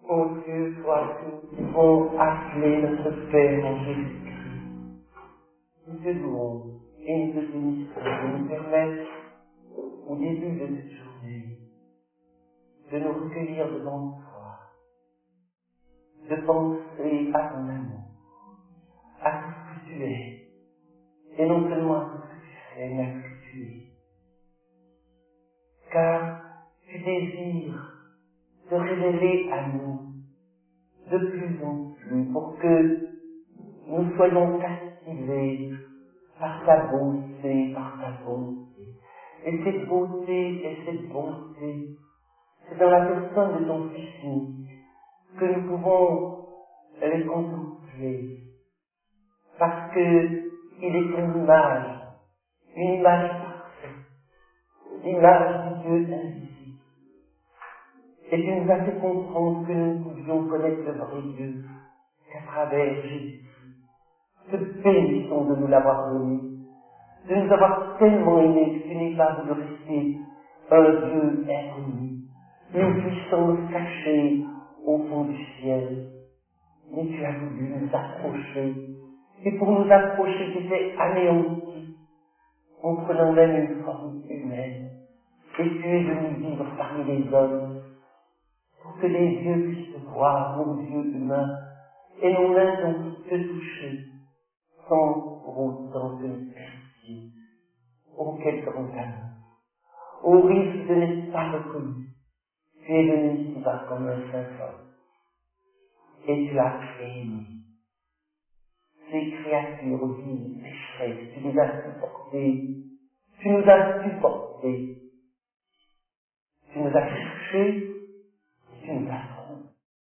Ô Dieu, toi qui pouvons appeler notre Père en Jésus-Christ, nous te louons et nous te bénissons de nous permettre, au début de cette journée, de nous recueillir devant toi, de penser à ton amour, à tout ce que tu es, et non seulement à tout ce que tu fais, mais à ce que tu es. Car tu désires te révéler à nous de plus en plus pour que nous soyons captivés par ta bonté, Et cette beauté et cette bonté, c'est dans la personne de ton Fils unique que nous pouvons les contempler. Parce que il est une image parfaite, l'image du Dieu invisible. Et tu nous as fait comprendre que nous pouvions connaître le vrai Dieu qu'à travers Jésus. Te bénissons de nous l'avoir donné, de nous avoir tellement aimés que tu n'es pas voulu rester un Dieu inconnu, une puissance cachée au fond du ciel. Mais tu as voulu nous approcher, et pour nous approcher, tu t'es anéanti, en prenant même une forme humaine, et tu es venu vivre parmi les hommes, pour que les yeux puissent te voir, nos yeux humains, et nos mains ont te toucher, sans pour autant te percer. Oh, quel grand amour! Au risque de n'être pas reconnu, tu es venu ici-bas comme un saint homme, et tu as aimé ces créatures vives, pécheresses, tu les as supportées, tu nous as supportées, tu nous as cherchés, tu nous as trouvés.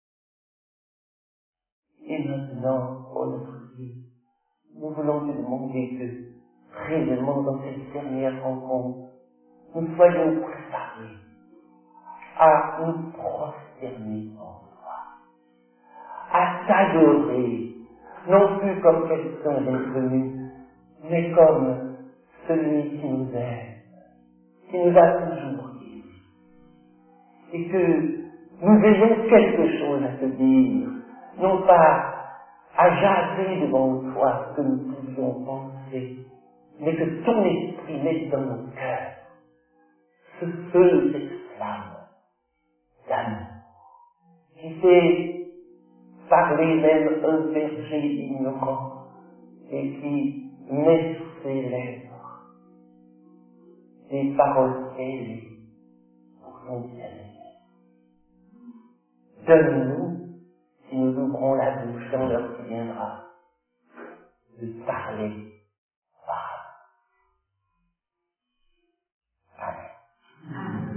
Et maintenant, oh notre Dieu, nous voulons te demander que, réellement dans cette dernière rencontre, nous soyons préparés à nous prosterner en toi, à t'adorer, non plus comme quelqu'un d'inconnu, mais comme celui qui nous aime, qui nous a toujours aimés, et que nous ayons quelque chose à te dire, non pas à jaser devant toi ce que nous pouvions penser, mais que ton esprit mette dans nos cœurs ce feu, cette flamme d'amour, qui fait parler même un berger ignorant et qui met sur ses lèvres des paroles ailées pour son bien-être. Donne-nous, si nous ouvrons la bouche dans l'heure qui viendra, de parler par Amen.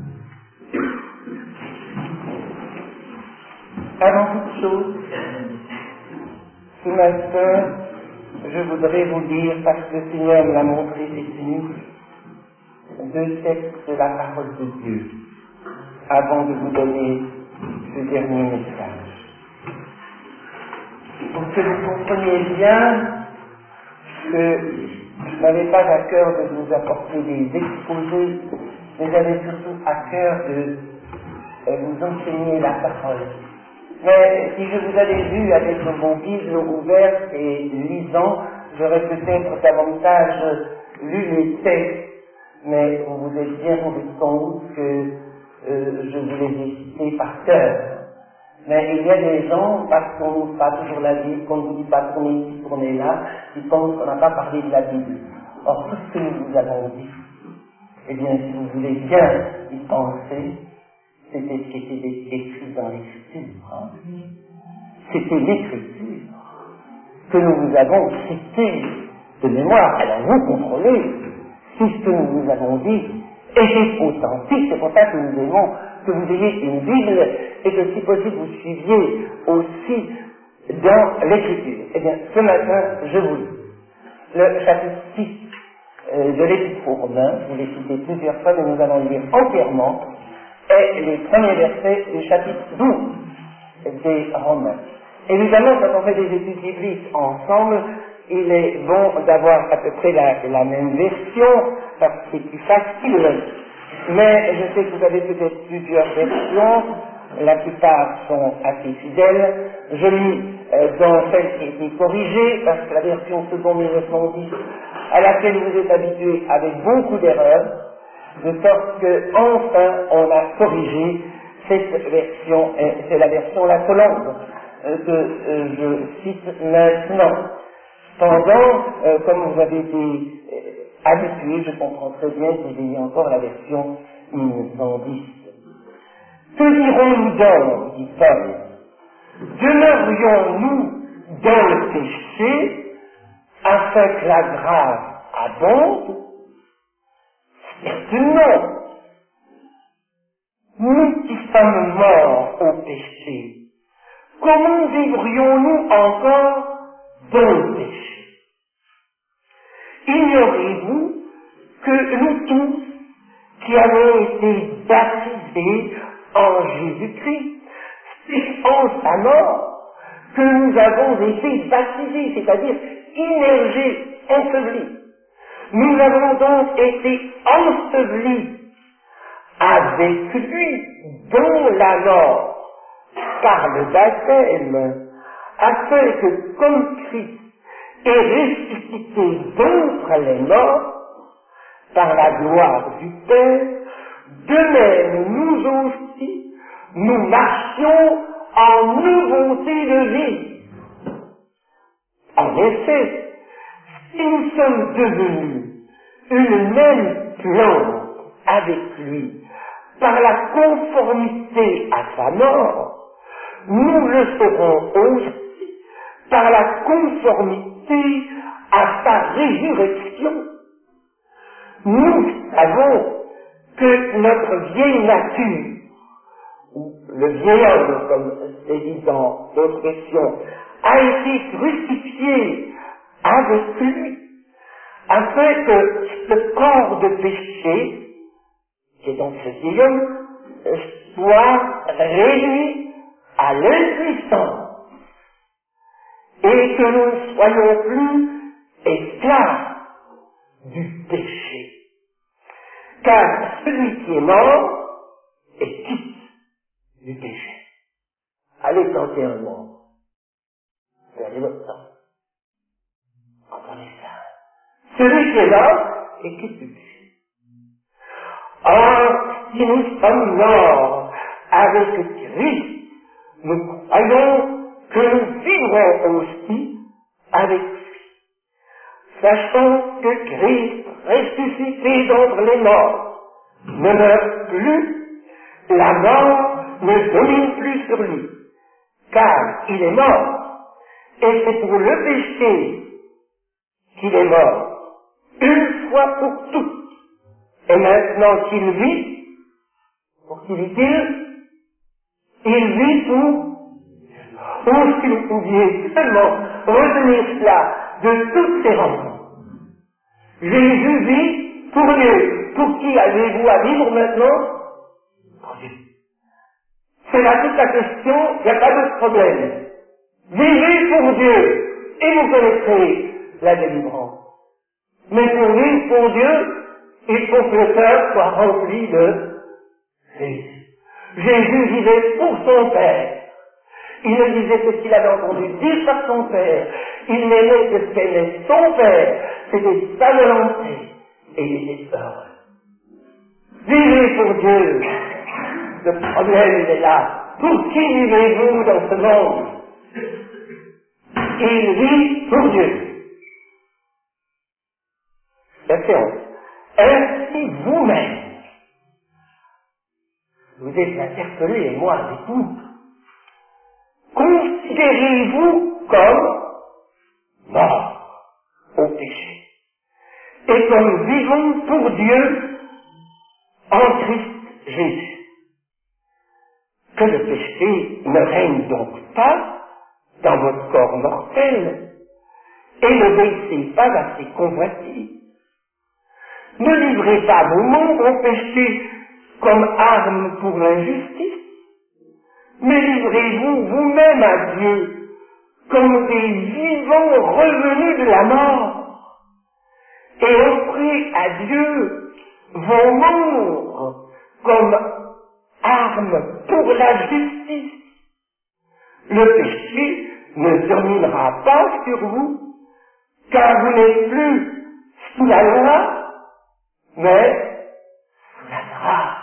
Avant toute chose, ce matin, je voudrais vous lire, parce que le Seigneur me l'a montré cette nuit, 2 textes de la parole de Dieu, avant de vous donner le dernier message. Pour que vous compreniez bien que je n'avais pas à cœur de vous apporter des exposés, mais j'avais surtout à cœur de vous enseigner la parole. Mais si je vous avais vu avec mon Bible ouvert et lisant, j'aurais peut-être davantage lu les textes, mais vous vous êtes bien rendu compte que je vous les ai cités par cœur. Mais il y a des gens, parce qu'on n'ouvre pas toujours la Bible, qu'on ne vous dit pas tournez ici, tournez là, qui pensent qu'on n'a pas parlé de la Bible. Or, tout ce que nous vous avons dit, eh bien, si vous voulez bien y penser, c'était ce qui était écrit dans l'Écriture. Hein. C'était l'Écriture que nous vous avons citée de mémoire. Alors vous contrôlez si ce que nous vous avons dit est authentique. C'est pour ça que nous aimons que vous ayez une Bible et que si possible vous suiviez aussi dans l'Écriture. Eh bien, ce matin, je vous lis le chapitre 6 de l'Épître aux Romains. Je l'ai cité plusieurs fois, mais nous allons le lire entièrement. Et les premiers versets du chapitre 12 des Romains. Évidemment, quand on fait des études bibliques ensemble, il est bon d'avoir à peu près la même version, parce que c'est plus facile. Mais je sais que vous avez peut-être plusieurs versions. la plupart sont assez fidèles. Je lis dans celle qui a été corrigée, parce que la version seconde 1910, à laquelle vous êtes habitués, avec beaucoup d'erreurs, de sorte que enfin on a corrigé cette version, c'est la version La Colombe que je cite maintenant. Cependant, comme vous avez été habitués, je comprends très bien que vous ayez encore la version 1910. Que dirons-nous donc, dit Paul? Demeurions-nous dans le péché afin que la grâce abonde? Certes non. Nous qui sommes morts au péché, comment vivrions-nous encore dans le péché? Ignorez-vous que nous tous qui avons été baptisés en Jésus-Christ, c'est en sa mort que nous avons été baptisés, c'est-à-dire immergés, ensevelis. Nous avons donc été ensevelis avec lui dans la mort par le baptême, afin que comme Christ est ressuscité d'entre les morts par la gloire du Père, de même nous aussi, nous marchions en nouveauté de vie. En effet, si nous sommes devenus une même plante avec lui, par la conformité à sa mort, nous le serons aussi par la conformité à sa résurrection. Nous savons que notre vieille nature, ou le vieil homme, comme c'est dit dans d'autres versions, a été crucifié avec lui, afin que ce corps de péché, qui est donc ce vieil homme, soit réduit à l'impuissance, et que nous ne soyons plus esclaves du péché. Car celui qui est mort est quitte du péché. Allez tenter un mort. Perdez votre temps. Entendez ça. Celui qui est mort est quitte du péché. Or, si nous sommes morts avec Christ, nous croyons que nous vivrons aussi avec lui. Sachant que Christ, ressuscité d'entre les morts, ne meurt plus, la mort ne domine plus sur lui, car il est mort, et c'est pour le péché qu'il est mort, une fois pour toutes. Et maintenant qu'il vit, pour qui vit-il? Il vit pour... Oh, si vous pouviez seulement retenir cela de toutes ces rencontres. Jésus vit pour Dieu. Pour qui avez-vous à vivre maintenant? Pour Dieu. C'est là toute la question, il n'y a pas de problème. Vivez pour Dieu, et vous connaîtrez la délivrance. Mais pour vivre pour Dieu, il faut que le cœur soit rempli de Jésus. Jésus vivait pour son Père. Il ne disait que ce qu'il avait entendu dire par son Père. Il n'aimait que ce qu'aimait son Père. C'était sa volonté. Et il était heureux. Vivez pour Dieu. Le problème, il est là. Pour qui vivez-vous dans ce monde? Il vit pour Dieu. Verset 11. Ainsi vous-même, vous êtes interpellés, et moi avec vous, considérez-vous comme morts au péché, et comme vivants pour Dieu en Christ Jésus. Que le péché ne règne donc pas dans votre corps mortel, et ne baissez pas à ses convoitises. Ne livrez pas vos membres au péché comme arme pour l'injustice, mais livrez-vous vous-même à Dieu comme des vivants revenus de la mort, et offrez à Dieu vos membres comme arme pour la justice. Le péché ne dominera pas sur vous, car vous n'êtes plus sous la loi, mais sous la grâce.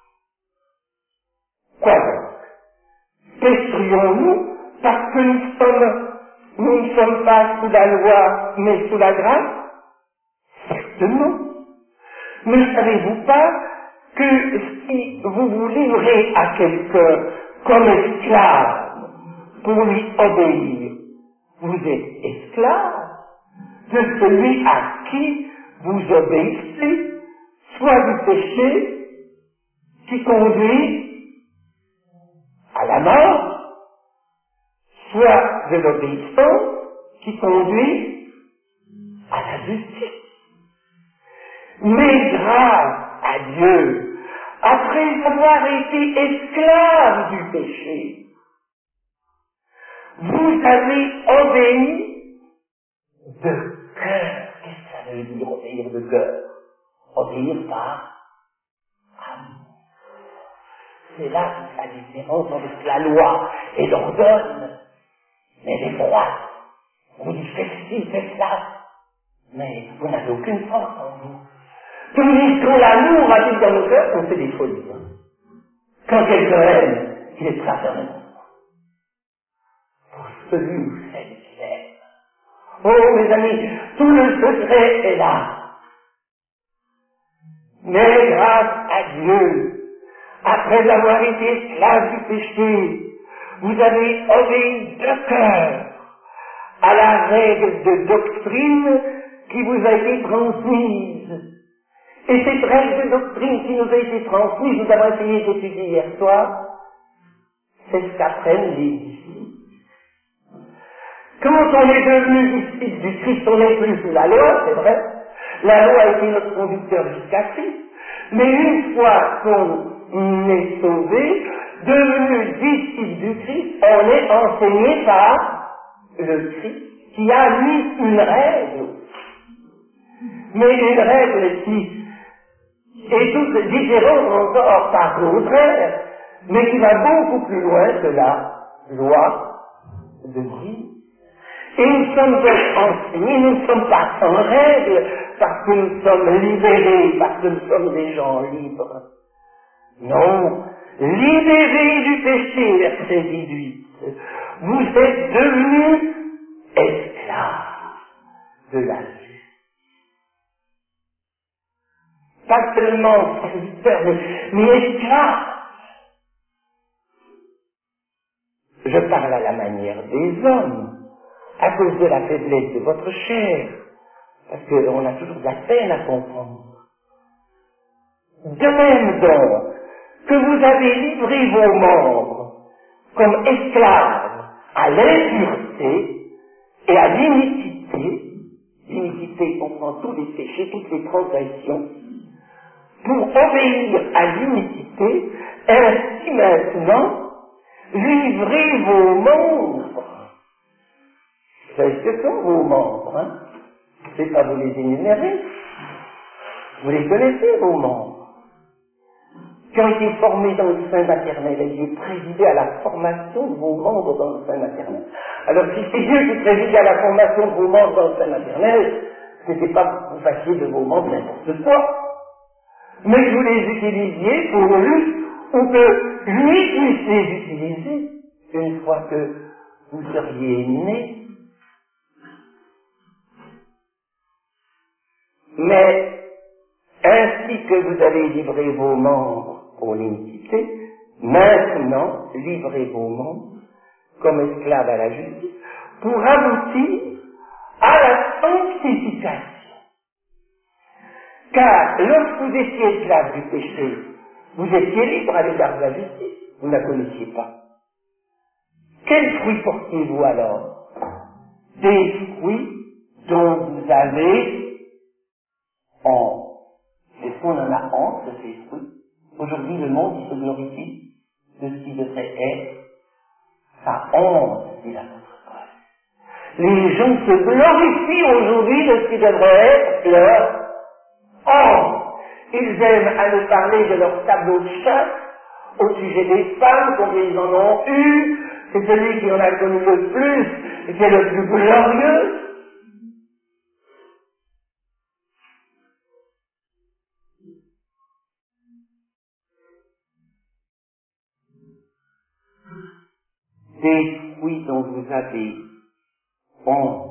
Quoi donc? Pécherions-nous parce que nous ne sommes pas sous la loi, mais sous la grâce? Certainement. Ne savez-vous pas que si vous vous livrez à quelqu'un comme esclave pour lui obéir, vous êtes esclave de celui à qui vous obéissez, soit du péché qui conduit à la mort, soit de l'obéissance qui conduit à la justice. Mais grâce à Dieu, après avoir été esclave du péché, vous avez obéi de cœur. Qu'est-ce que ça veut dire obéir de cœur? Obéir par amour. C'est là toute la différence entre la loi et l'ordonne. Mais les rois, vous dites faites ci, faites ça, mais vous n'avez aucune force en vous. Tandis que quand l'amour habite dans nos cœurs, on fait des folies. Quand quelqu'un aime, il est prêt à faire n'importe quoi. Pour celui ou celle qui aime. Oh mes amis, tout le secret est là. Mais grâce à Dieu, après avoir été esclave du péché, vous avez obéi de cœur à la règle de doctrine qui vous a été transmise. Et cette règle de doctrine qui nous a été transmise, nous avons essayé d'étudier hier soir, c'est ce qu'apprennent les disciples. Quand on est devenu disciple du Christ, on n'est plus sous la loi, c'est vrai. La loi a été notre conducteur jusqu'à Christ. Mais une fois qu'on est sauvé, devenu disciple du Christ, on est enseigné par le Christ, qui a lui une règle. Mais une règle qui est toute différente encore par contraire, mais qui va beaucoup plus loin que la loi de Dieu. Et nous sommes donc enseignés, nous ne sommes pas sans règle, parce que nous sommes libérés, parce que nous sommes des gens libres. Non, libérés du péché, verset 18, vous êtes devenus esclaves de la vie. Pas seulement serviteurs, mais esclaves. Je parle à la manière des hommes, à cause de la faiblesse de votre chair, parce qu'on a toujours de la peine à comprendre. De même donc que vous avez livré vos membres comme esclaves à l'impureté et à l'iniquité, l'iniquité comprend tous les péchés, toutes les transgressions, pour obéir à l'iniquité, ainsi maintenant, livrez vos membres. Vous savez ce que sont vos membres, hein? C'est pas vous les énumérer. Vous les connaissez, vos membres. Qui ont été formés dans le sein maternel, et Dieu présidait à la formation de vos membres dans le sein maternel. Alors si c'est Dieu qui présidait à la formation de vos membres dans le sein maternel, ce n'était pas que vous fassiez de vos membres n'importe quoi, mais que vous les utilisiez pour lui, ou que lui puisse les utiliser une fois que vous seriez nés. Mais ainsi que vous avez livré vos membres pour l'iniquité, maintenant livrez vos membres comme esclaves à la justice pour aboutir à la sanctification. Car lorsque vous étiez esclaves du péché, vous étiez libres à l'égard de la justice, vous ne la connaissiez pas. Quels fruits portiez-vous alors? Des fruits dont vous avez honte. Est-ce qu'on en a honte de ces fruits? Aujourd'hui, le monde, il se glorifie de ce qui devrait être sa honte, dit l'apôtre Paul. Les gens se glorifient aujourd'hui de ce qui devrait être leur honte. Ils aiment aller parler de leur tableau de chasse Au sujet des femmes, combien ils en ont eu, c'est celui qui en a connu le plus et qui est le plus glorieux. Des fruits dont vous avez honte.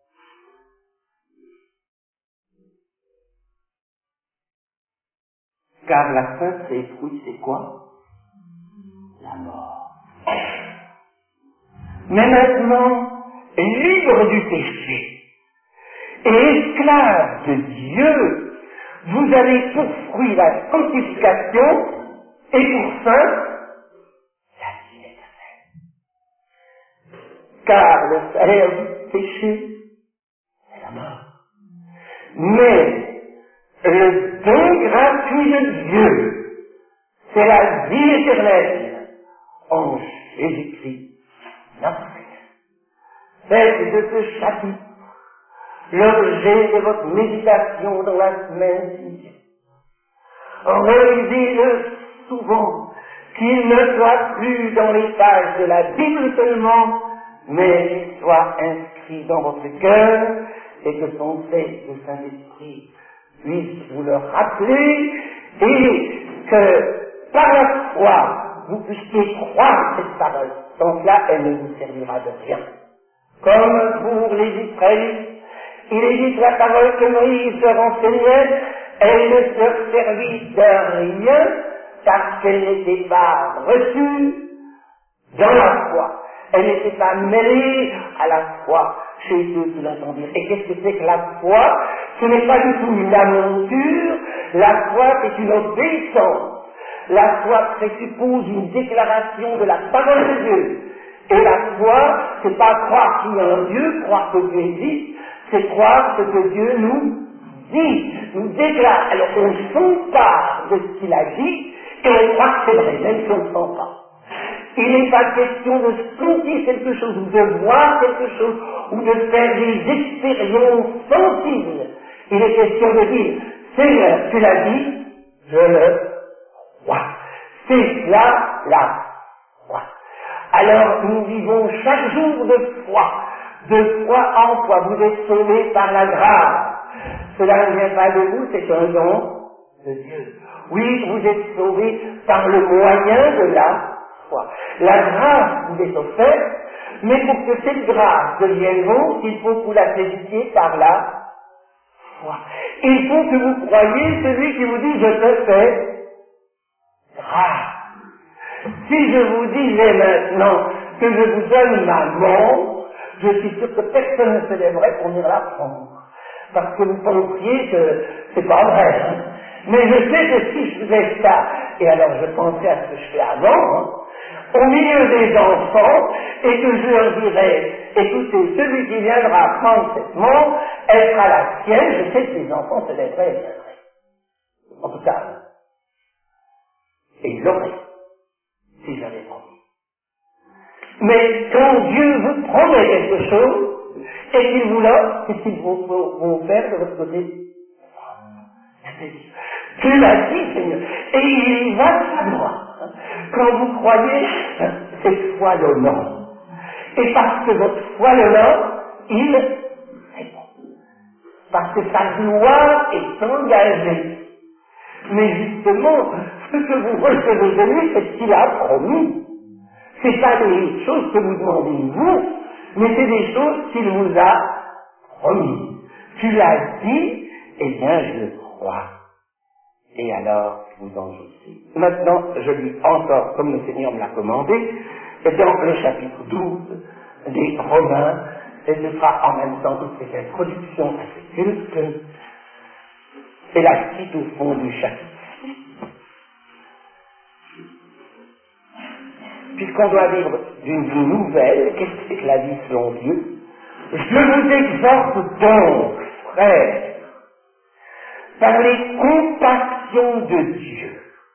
Car la fin de ces fruits, c'est quoi? La mort. Mais maintenant, libre du péché et esclave de Dieu, vous avez pour fruit la sanctification et pour fin la vie éternelle. Car le salaire du péché, c'est la mort. Mais le don gratuit de Dieu, c'est la vie éternelle en Jésus-Christ, notre Seigneur. Faites de ce chapitre l'objet de votre méditation dans la semaine qui vient. Relisez-le souvent, qu'il ne soit plus dans les pages de la Bible seulement, mais qu'il soit inscrit dans votre cœur et que son Saint-Esprit puisse vous le rappeler et que par la foi vous puissiez croire cette parole. Donc là, elle ne vous servira de rien. Comme pour les Israélites, il est dit que la parole que Moïse leur enseignait, elle ne leur servit de rien parce qu'elle n'était pas reçue dans la foi. Elle n'était pas mêlée à la foi chez ceux qui l'entendirent. Et qu'est-ce que c'est que la foi? Ce n'est pas du tout une aventure. La foi, c'est une obéissance. La foi présuppose une déclaration de la parole de Dieu. Et la foi, c'est pas croire qu'il y a un Dieu, croire que Dieu existe, c'est croire ce que Dieu nous dit, nous déclare. Alors on s'empare de ce qu'il a dit et on croit que c'est vrai, même si on ne sent pas. Il n'est pas question de sentir quelque chose, ou de voir quelque chose, ou de faire des expériences sensibles. Il est question de dire, Seigneur, tu l'as dit, je le crois. C'est là, la foi. Alors nous vivons chaque jour de foi en foi. Vous êtes sauvés par la grâce. Cela ne vient pas de vous, c'est un don de Dieu. Oui, vous êtes sauvés par le moyen de la foi. La grâce vous est offerte, mais pour que cette grâce devienne vôtre, il faut que vous la saisissiez par la foi. Il faut que vous croyiez celui qui vous dit, je te fais grâce. Si je vous disais maintenant que je vous donne ma montre, je suis sûr que personne ne se lèverait pour venir la prendre. Parce que vous pensiez que c'est pas vrai. Hein. Mais je sais que si je faisais ça, et alors je pensais à ce que je fais avant, au milieu des enfants, et que je leur dirais, écoutez, celui qui viendra prendre cette montre, elle sera la sienne, je sais que les enfants se lèveraient et viendraient. En tout cas, et ils l'auraient, si j'avais promis. Mais quand Dieu vous promet quelque chose, et qu'il vous l'offre, qu'est-ce qu'il vont faire de votre côté? Tu l'as dit, Seigneur, et il va savoir. Quand vous croyez, c'est foi l'honneur. Et parce que votre foi l'honneur, il répond. Parce que sa gloire est engagée. Mais justement, ce que vous recevez de lui, c'est ce qu'il a promis. C'est pas des choses que vous demandez vous, mais c'est des choses qu'il vous a promis. Tu l'as dit, eh bien je le crois. Et alors, vous en jouissez. Maintenant, je lis encore, comme le Seigneur me l'a commandé, dans le chapitre 12 des Romains, et ce sera en même temps toutes ces introductions à ce culte, et la suite au fond du chapitre. Puisqu'on doit vivre d'une vie nouvelle, qu'est-ce que c'est que la vie selon Dieu? Je vous exhorte donc, frères, par les compassions de Dieu,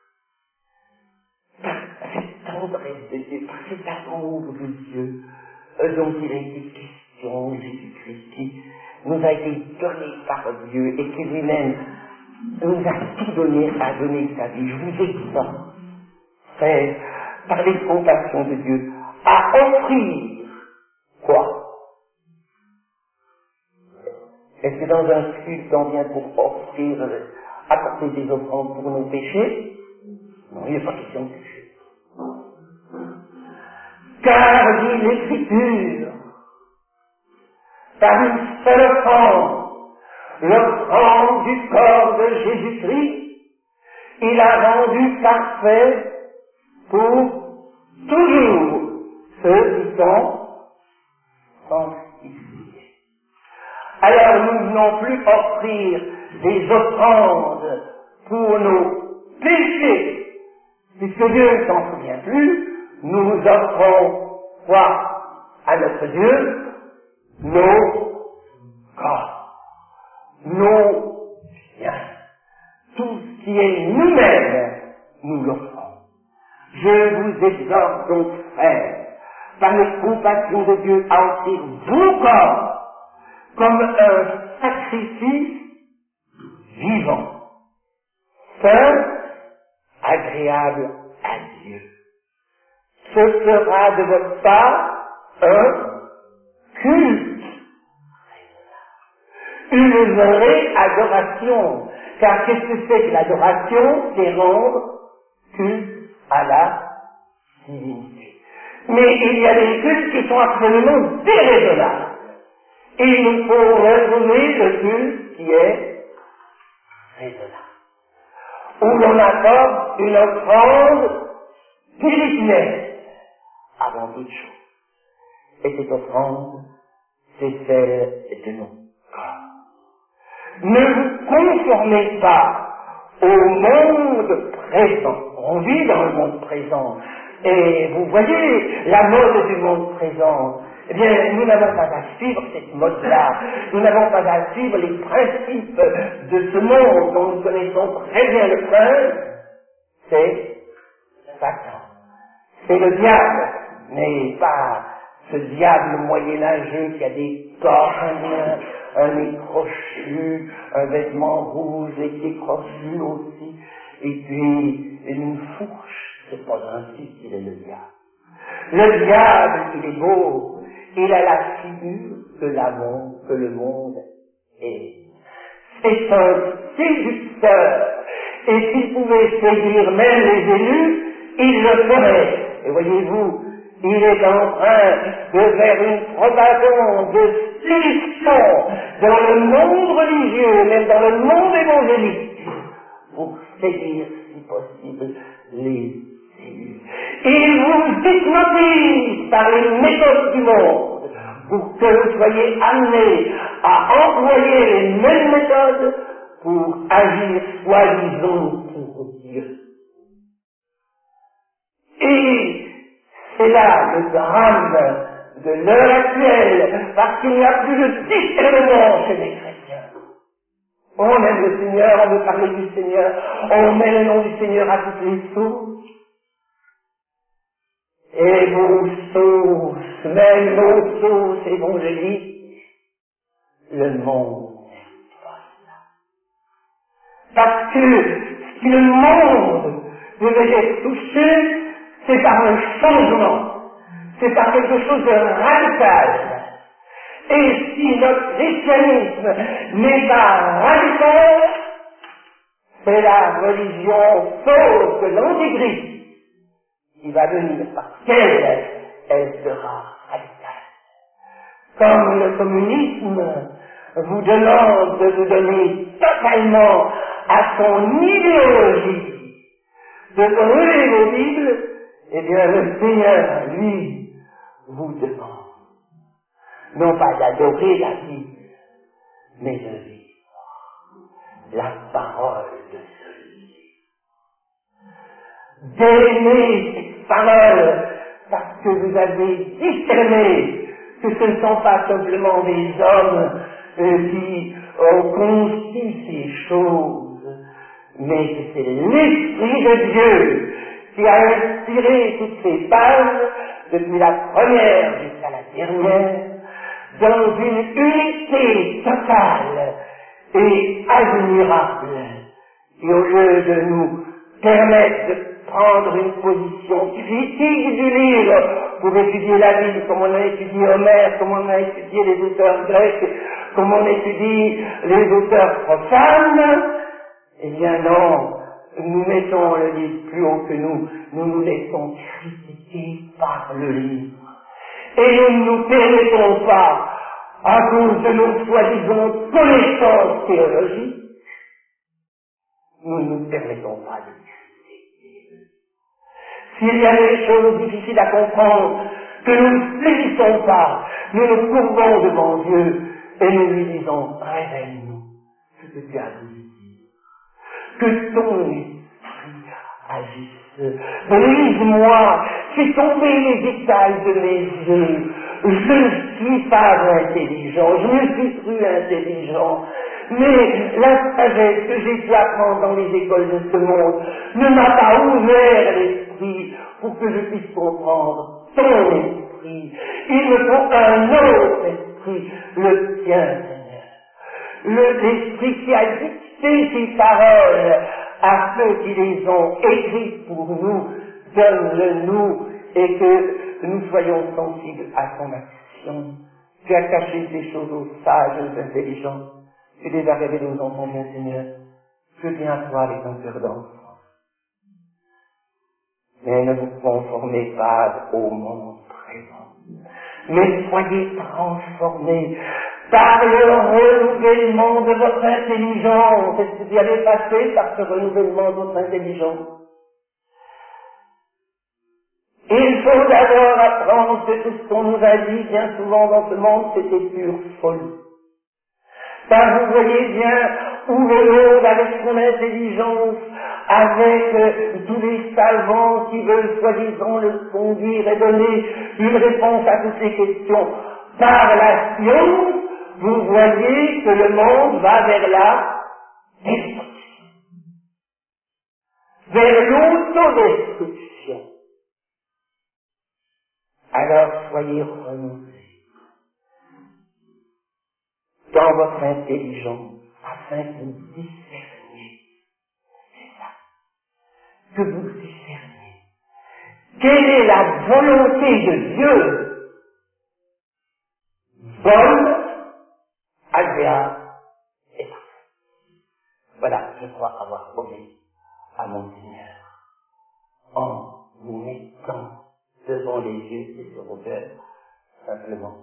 par cette tendresse de Dieu, par cet amour de Dieu, dont il a été question, Jésus-Christ, qui nous a été donné par Dieu et qui lui-même nous a tout donné, a donné sa vie. Je vous exhorte, faire par les compassions de Dieu à offrir quoi? Est-ce que dans un culte on vient pour offrir, apporter des offrandes pour nos péchés? Non, il n'est pas question de péché. Car dit l'Écriture, par une seule offrande, l'offrande du corps de Jésus-Christ, il a rendu parfait pour toujours ceux qui sont sanctifiés. Alors nous ne venons plus offrir des offrandes pour nos péchés, puisque Dieu ne s'en souvient plus. Nous offrons quoi à notre Dieu? Nos corps, nos biens, tout ce qui est nous-mêmes, nous l'offrons. Je vous exhorte donc, frères, par les compassions de Dieu, à offrir vos corps comme un sacrifice vivant, saint, agréable à Dieu. Ce sera de votre part un culte, une vraie adoration. Car qu'est-ce que c'est que l'adoration? C'est rendre culte à la divinité. Mais il y a des cultes qui sont absolument déraisonnables. Et il faut retrouver le culte qui est raisonnable. Où l'on apporte une offrande spirituelle avant toute chose. Et cette offrande, c'est celle de nos corps. Ne vous conformez pas au monde présent. On vit dans le monde présent. Et vous voyez la mode du monde présent. Eh bien, nous n'avons pas à suivre cette mode-là. Nous n'avons pas à suivre les principes de ce monde dont nous connaissons très bien le prince. C'est Satan. C'est le diable, mais pas ce diable moyenâgeux qui a des cornes, un nez crochu, un vêtement rouge et qui est crochu aussi, et puis une fourche. C'est pas ainsi qu'il est le diable. Le diable, il est beau, il a la figure que le monde est. C'est un séducteur, et s'il pouvait séduire même les élus, il le ferait. Et voyez-vous, il est en train de faire une propagande de séduction dans le monde religieux, même dans le monde évangélique, pour séduire, si possible, les élus. Il vous hypnotise par les méthodes du monde pour que vous soyez amenés à employer les mêmes méthodes pour agir soi-disant pour Dieu. Et c'est là le drame de l'heure actuelle, parce qu'il n'y a plus de discernement chez les chrétiens. On aime le Seigneur, on veut parler du Seigneur, on met le nom du Seigneur à toutes les sauces. Et vos sauces, même nos sauces évangéliques, le monde n'est pas là. Parce que si le monde devait être touché, c'est par un changement, c'est par quelque chose de radical. Et si notre christianisme n'est pas radical, c'est la religion fausse de l'Antéchrist qui va venir, parce qu'elle sera radicale. Comme le communisme vous demande de vous donner totalement à son idéologie, de brûler vos Bibles, eh bien le Seigneur, lui, vous demande non pas d'adorer la Bible, mais de vivre la parole de celui-ci. D'aimer cette parole, parce que vous avez discerné que ce ne sont pas simplement des hommes qui ont conçu ces choses, mais que c'est l'Esprit de Dieu qui a inspiré toutes ces pages, depuis la première jusqu'à la dernière, dans une unité totale et admirable, et au lieu de nous permettre de prendre une position critique du livre pour étudier la Bible, comme on a étudié Homère, comme on a étudié les auteurs grecs, comme on étudie les auteurs profanes, eh bien non, nous mettons le livre plus haut que nous nous laissons critiquer par le livre. Et nous ne nous permettons pas, à cause de nos soi-disant connaissances théologiques, nous ne nous permettons pas de critiquer. S'il y a des choses difficiles à comprendre, que nous ne saisissons pas, nous nous courbons devant Dieu et nous lui disons, révèle-nous ce que tu as voulu dire. Que ton esprit agisse. Brise-moi, fais tomber les écailles de mes yeux. Je ne suis pas intelligent, je me suis cru intelligent. Mais la sagesse que j'ai pu apprendre dans les écoles de ce monde ne m'a pas ouvert l'esprit pour que je puisse comprendre ton esprit. Il me faut un autre esprit, le tien, Seigneur. L'esprit qui a dicté ces paroles à ceux qui les ont écrites pour nous, donne-le-nous et que nous soyons sensibles à son action. Tu as caché ces choses aux sages, aux intelligents. Tu les as révélées aux enfants, bien Seigneur. Je viens à toi avec un cœur d'enfant. Mais ne vous conformez pas au monde présent. Mais soyez transformés par le renouvellement de votre intelligence. Est-ce que vous y avez passé par ce renouvellement de votre intelligence? Il faut d'abord apprendre que tout ce qu'on nous a dit bien souvent dans ce monde, c'était pure folie. Car vous voyez bien où le monde, avec son intelligence, avec tous les savants qui veulent soi-disant le conduire et donner une réponse à toutes ces questions par la science, vous voyez que le monde va vers la destruction, vers l'autodestruction. Alors soyez renouvelés dans votre intelligence, afin que vous discerniez, c'est ça, que vous discerniez. Quelle est la volonté de Dieu? Bonne, agréable et parfaite. Voilà, je crois avoir obéi à mon Seigneur en vous mettant devant les yeux et sur vos cœurs simplement.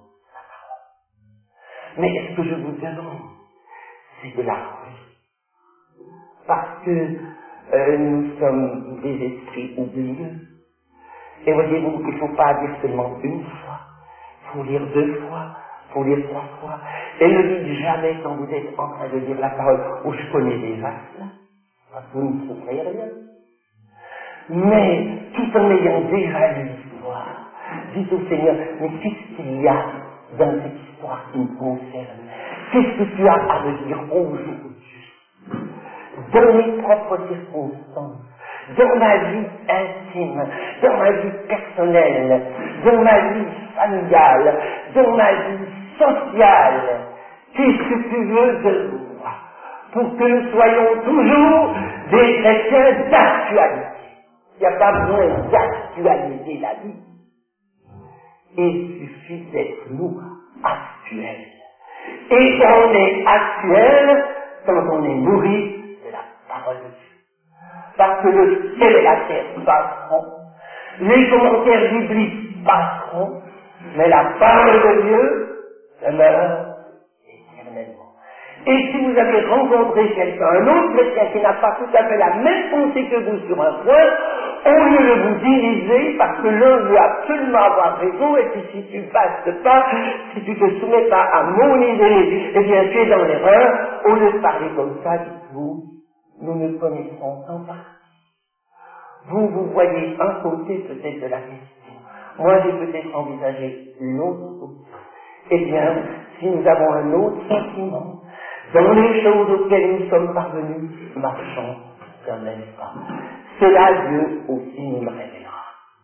Mais ce que je vous demande, c'est de la foi. Parce que nous sommes des esprits oublieux. Et voyez-vous, il ne faut pas dire seulement une fois. Il faut lire 2 fois, il faut lire 3 fois. Et ne dites jamais quand vous êtes en train de dire la parole, où je connais déjà cela, parce que vous ne trouverez rien. Mais tout en ayant déjà lu l'histoire, dites au Seigneur, mais qu'est-ce qu'il y a dans cette histoire qui me concerne? Qu'est-ce que tu as à me dire aujourd'hui? Dans mes propres circonstances, dans ma vie intime, dans ma vie personnelle, dans ma vie familiale, dans ma vie sociale, qu'est-ce que tu veux de moi pour que nous soyons toujours des chrétiens d'actualité? Il n'y a pas besoin d'actualiser la vie. Il suffit d'être nous actuels. Et on est actuel quand on est nourri de la parole de Dieu. Parce que le ciel et la terre passeront, les commentaires bibliques passeront, mais la parole de Dieu demeure éternellement. Et si vous avez rencontré quelqu'un, un autre chrétien qui n'a pas tout à fait la même pensée que vous sur un point, au lieu de vous diviser, parce que l'un veut absolument avoir raison, et puis si tu ne passes pas, si tu ne te soumets pas à mon idée, eh bien tu es dans l'erreur. Au lieu de parler comme ça, dites-vous, nous ne connaissons qu'en partie. Vous voyez un côté peut-être de la question. Moi j'ai peut-être envisagé l'autre côté. Eh bien, si nous avons un autre sentiment, dans les choses auxquelles nous sommes parvenus, marchons d'un même pas. Cela, Dieu aussi nous le révélera.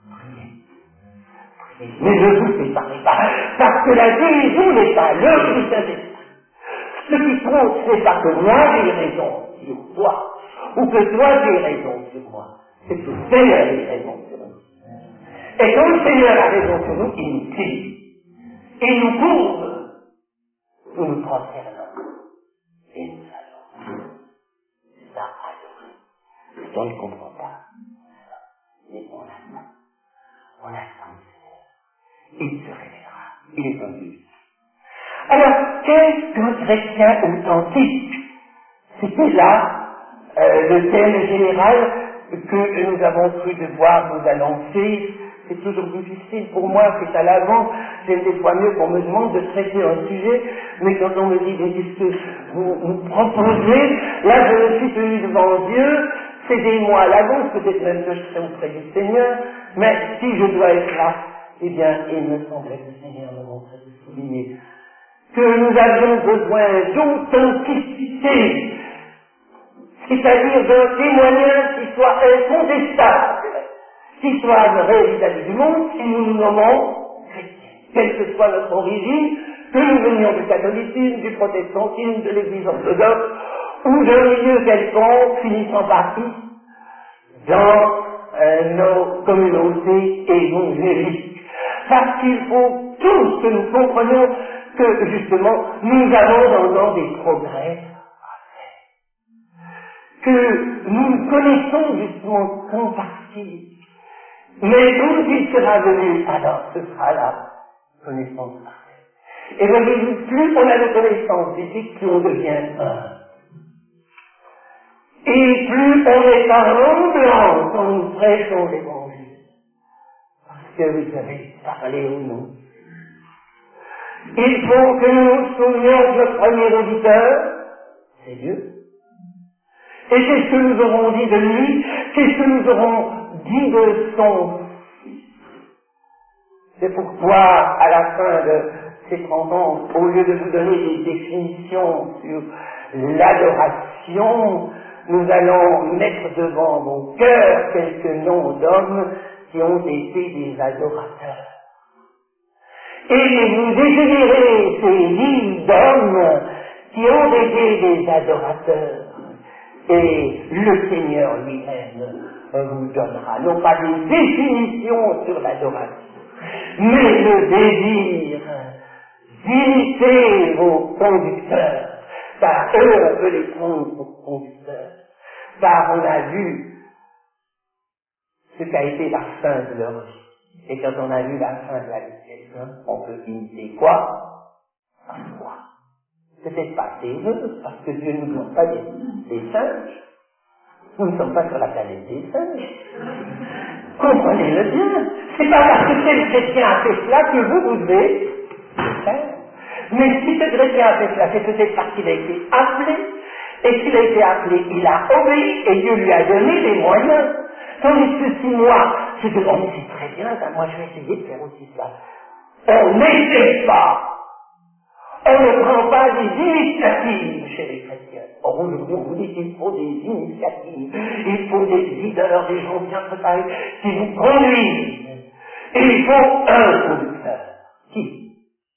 Priez. Mais ne vous séparez pas, parce que la guérison n'est pas l'œuvre du Saint-Esprit. Ce qui compte, c'est pas que moi j'ai raison sur toi, ou que toi j'ai raison sur moi. C'est que le Seigneur a raison sur nous. Et quand le Seigneur a raison sur nous, il nous tire. Il nous couvre. Nous nous prosternons. Et nous allons. C'est ça, adorer. On ne comprend pas. Mais on attend. On attend le Seigneur. Il se révélera. Il est venu. Alors, qu'est-ce qu'un chrétien authentique? C'était là le thème général que nous avons cru devoir vous annoncer. C'est toujours difficile pour moi, c'est à l'avance. J'aime des fois mieux qu'on me demande de traiter un sujet, mais quand on me dit, mais qu'est-ce que vous nous proposez, là je me suis tenu devant Dieu, c'est des mois à l'avance, peut-être même que je serai auprès du Seigneur, mais si je dois être là, eh bien, il me semblait que le Seigneur me montrait de souligner que nous avions besoin d'authenticité, c'est-à-dire d'un témoignage qui soit incontestable, qui soit vrai vis-à-vis du monde, si nous nous nommons chrétiens, quelle que soit notre origine, que nous venions du catholicisme, du protestantisme, de l'église orthodoxe, ou d'un milieu quelconque finissant par dans nos communautés évangéliques. Parce qu'il faut tous que nous comprenions que, justement, nous avons encore des progrès à faire. Que nous ne connaissons justement qu'en partie. Mais quand il sera venu, alors ce sera la connaissance parfaite. Et voyez-vous, plus on a de connaissances bibliques, plus on devient un. Et plus on est parlant quand nous prêchons l'évangile. Parce que vous savez, parler ou non. Il faut que nous nous souvenions que le premier auditeur, c'est Dieu. Et qu'est-ce que nous aurons dit de lui? Qu'est-ce que nous aurons dit de son Fils? C'est pourquoi, à la fin de ces 30 ans, au lieu de vous donner des définitions sur l'adoration, nous allons mettre devant vos cœurs quelques noms d'hommes qui ont été des adorateurs. Et vous définirez ces lignes d'hommes qui ont été des adorateurs. Et le Seigneur lui-même vous donnera, non pas des définitions sur l'adoration, mais le désir d'imiter vos conducteurs, car eux, on peut les prendre pour conducteurs, car on a vu ce qu'a été la fin de leur vie. Et quand on a vu la fin de la vie de quelqu'un, on peut imiter quoi? Par quoi? Peut-être pas des œufs, parce que Dieu ne nous donne pas des singes. Nous ne sommes pas sur la planète des singes. Comprenez-le bien. C'est pas parce que tel chrétien a fait cela que vous devez le faire. Mais si ce chrétien a fait cela, c'est peut-être parce qu'il a été appelé, et qu'il a été appelé, il a obéi, et Dieu lui a donné les moyens. Tandis que si moi, je dis, oh, c'est très bien, ça, moi je vais essayer de faire aussi cela. On n'essaie pas. On ne prend pas des initiatives chez les chrétiens. Or, aujourd'hui, on vous dit qu'il faut des initiatives. Il faut des leaders, des gens bien préparés, qui vous conduisent. Et il faut un conducteur. Qui?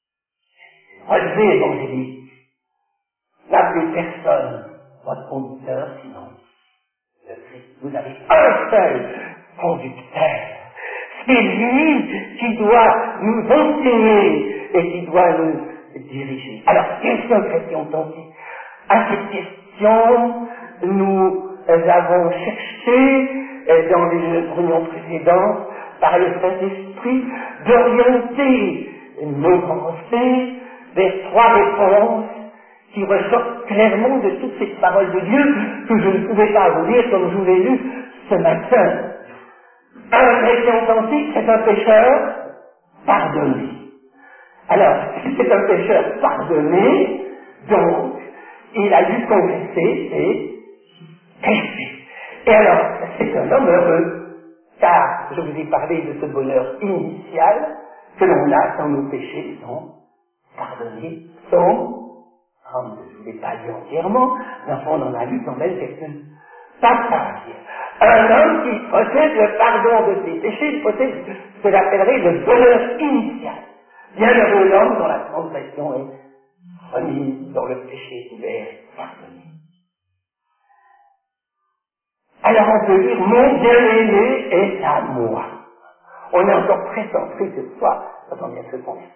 Relevé évangélique. N'appelez personne votre conducteur, sinon le Christ. Vous avez un seul conducteur. C'est lui qui doit nous enseigner et qui doit nous diriger. Alors, qu'est-ce qu'un chrétien authentique? À cette question, nous avons cherché, dans les réunions précédentes, par le Saint-Esprit, d'orienter nos pensées vers 3 réponses qui ressortent clairement de toute cette parole de Dieu que je ne pouvais pas vous lire comme je vous l'ai lu ce matin. Un chrétien authentique, c'est un pécheur pardonné. Alors, si c'est un pécheur pardonné, donc, il a dû confesser ses péchés. Et alors, c'est un homme heureux, car je vous ai parlé de ce bonheur initial que l'on a quand nos péchés sont pardonnés, sont rendus. Je ne l'ai pas dit entièrement, mais enfin, on en a lu quand même quelques passages. Un homme qui possède le pardon de ses péchés, il possède ce que j'appellerais le bonheur initial. Bienheureux l'homme dont la transgression est remise, dont le péché est couvert et pardonné. Alors on peut dire, mon bien-aimé est à moi. On est encore très centré ce soir, quand on vient de se convertir.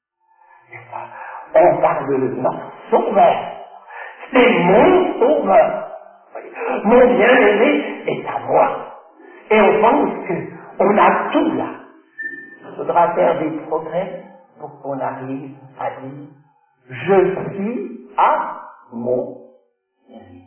On parle de notre sauveur. C'est mon sauveur. Mon bien-aimé est à moi. Et on pense qu'on a tout là. Il faudra faire des progrès pour qu'on arrive à dire je suis à mon bien-aimé.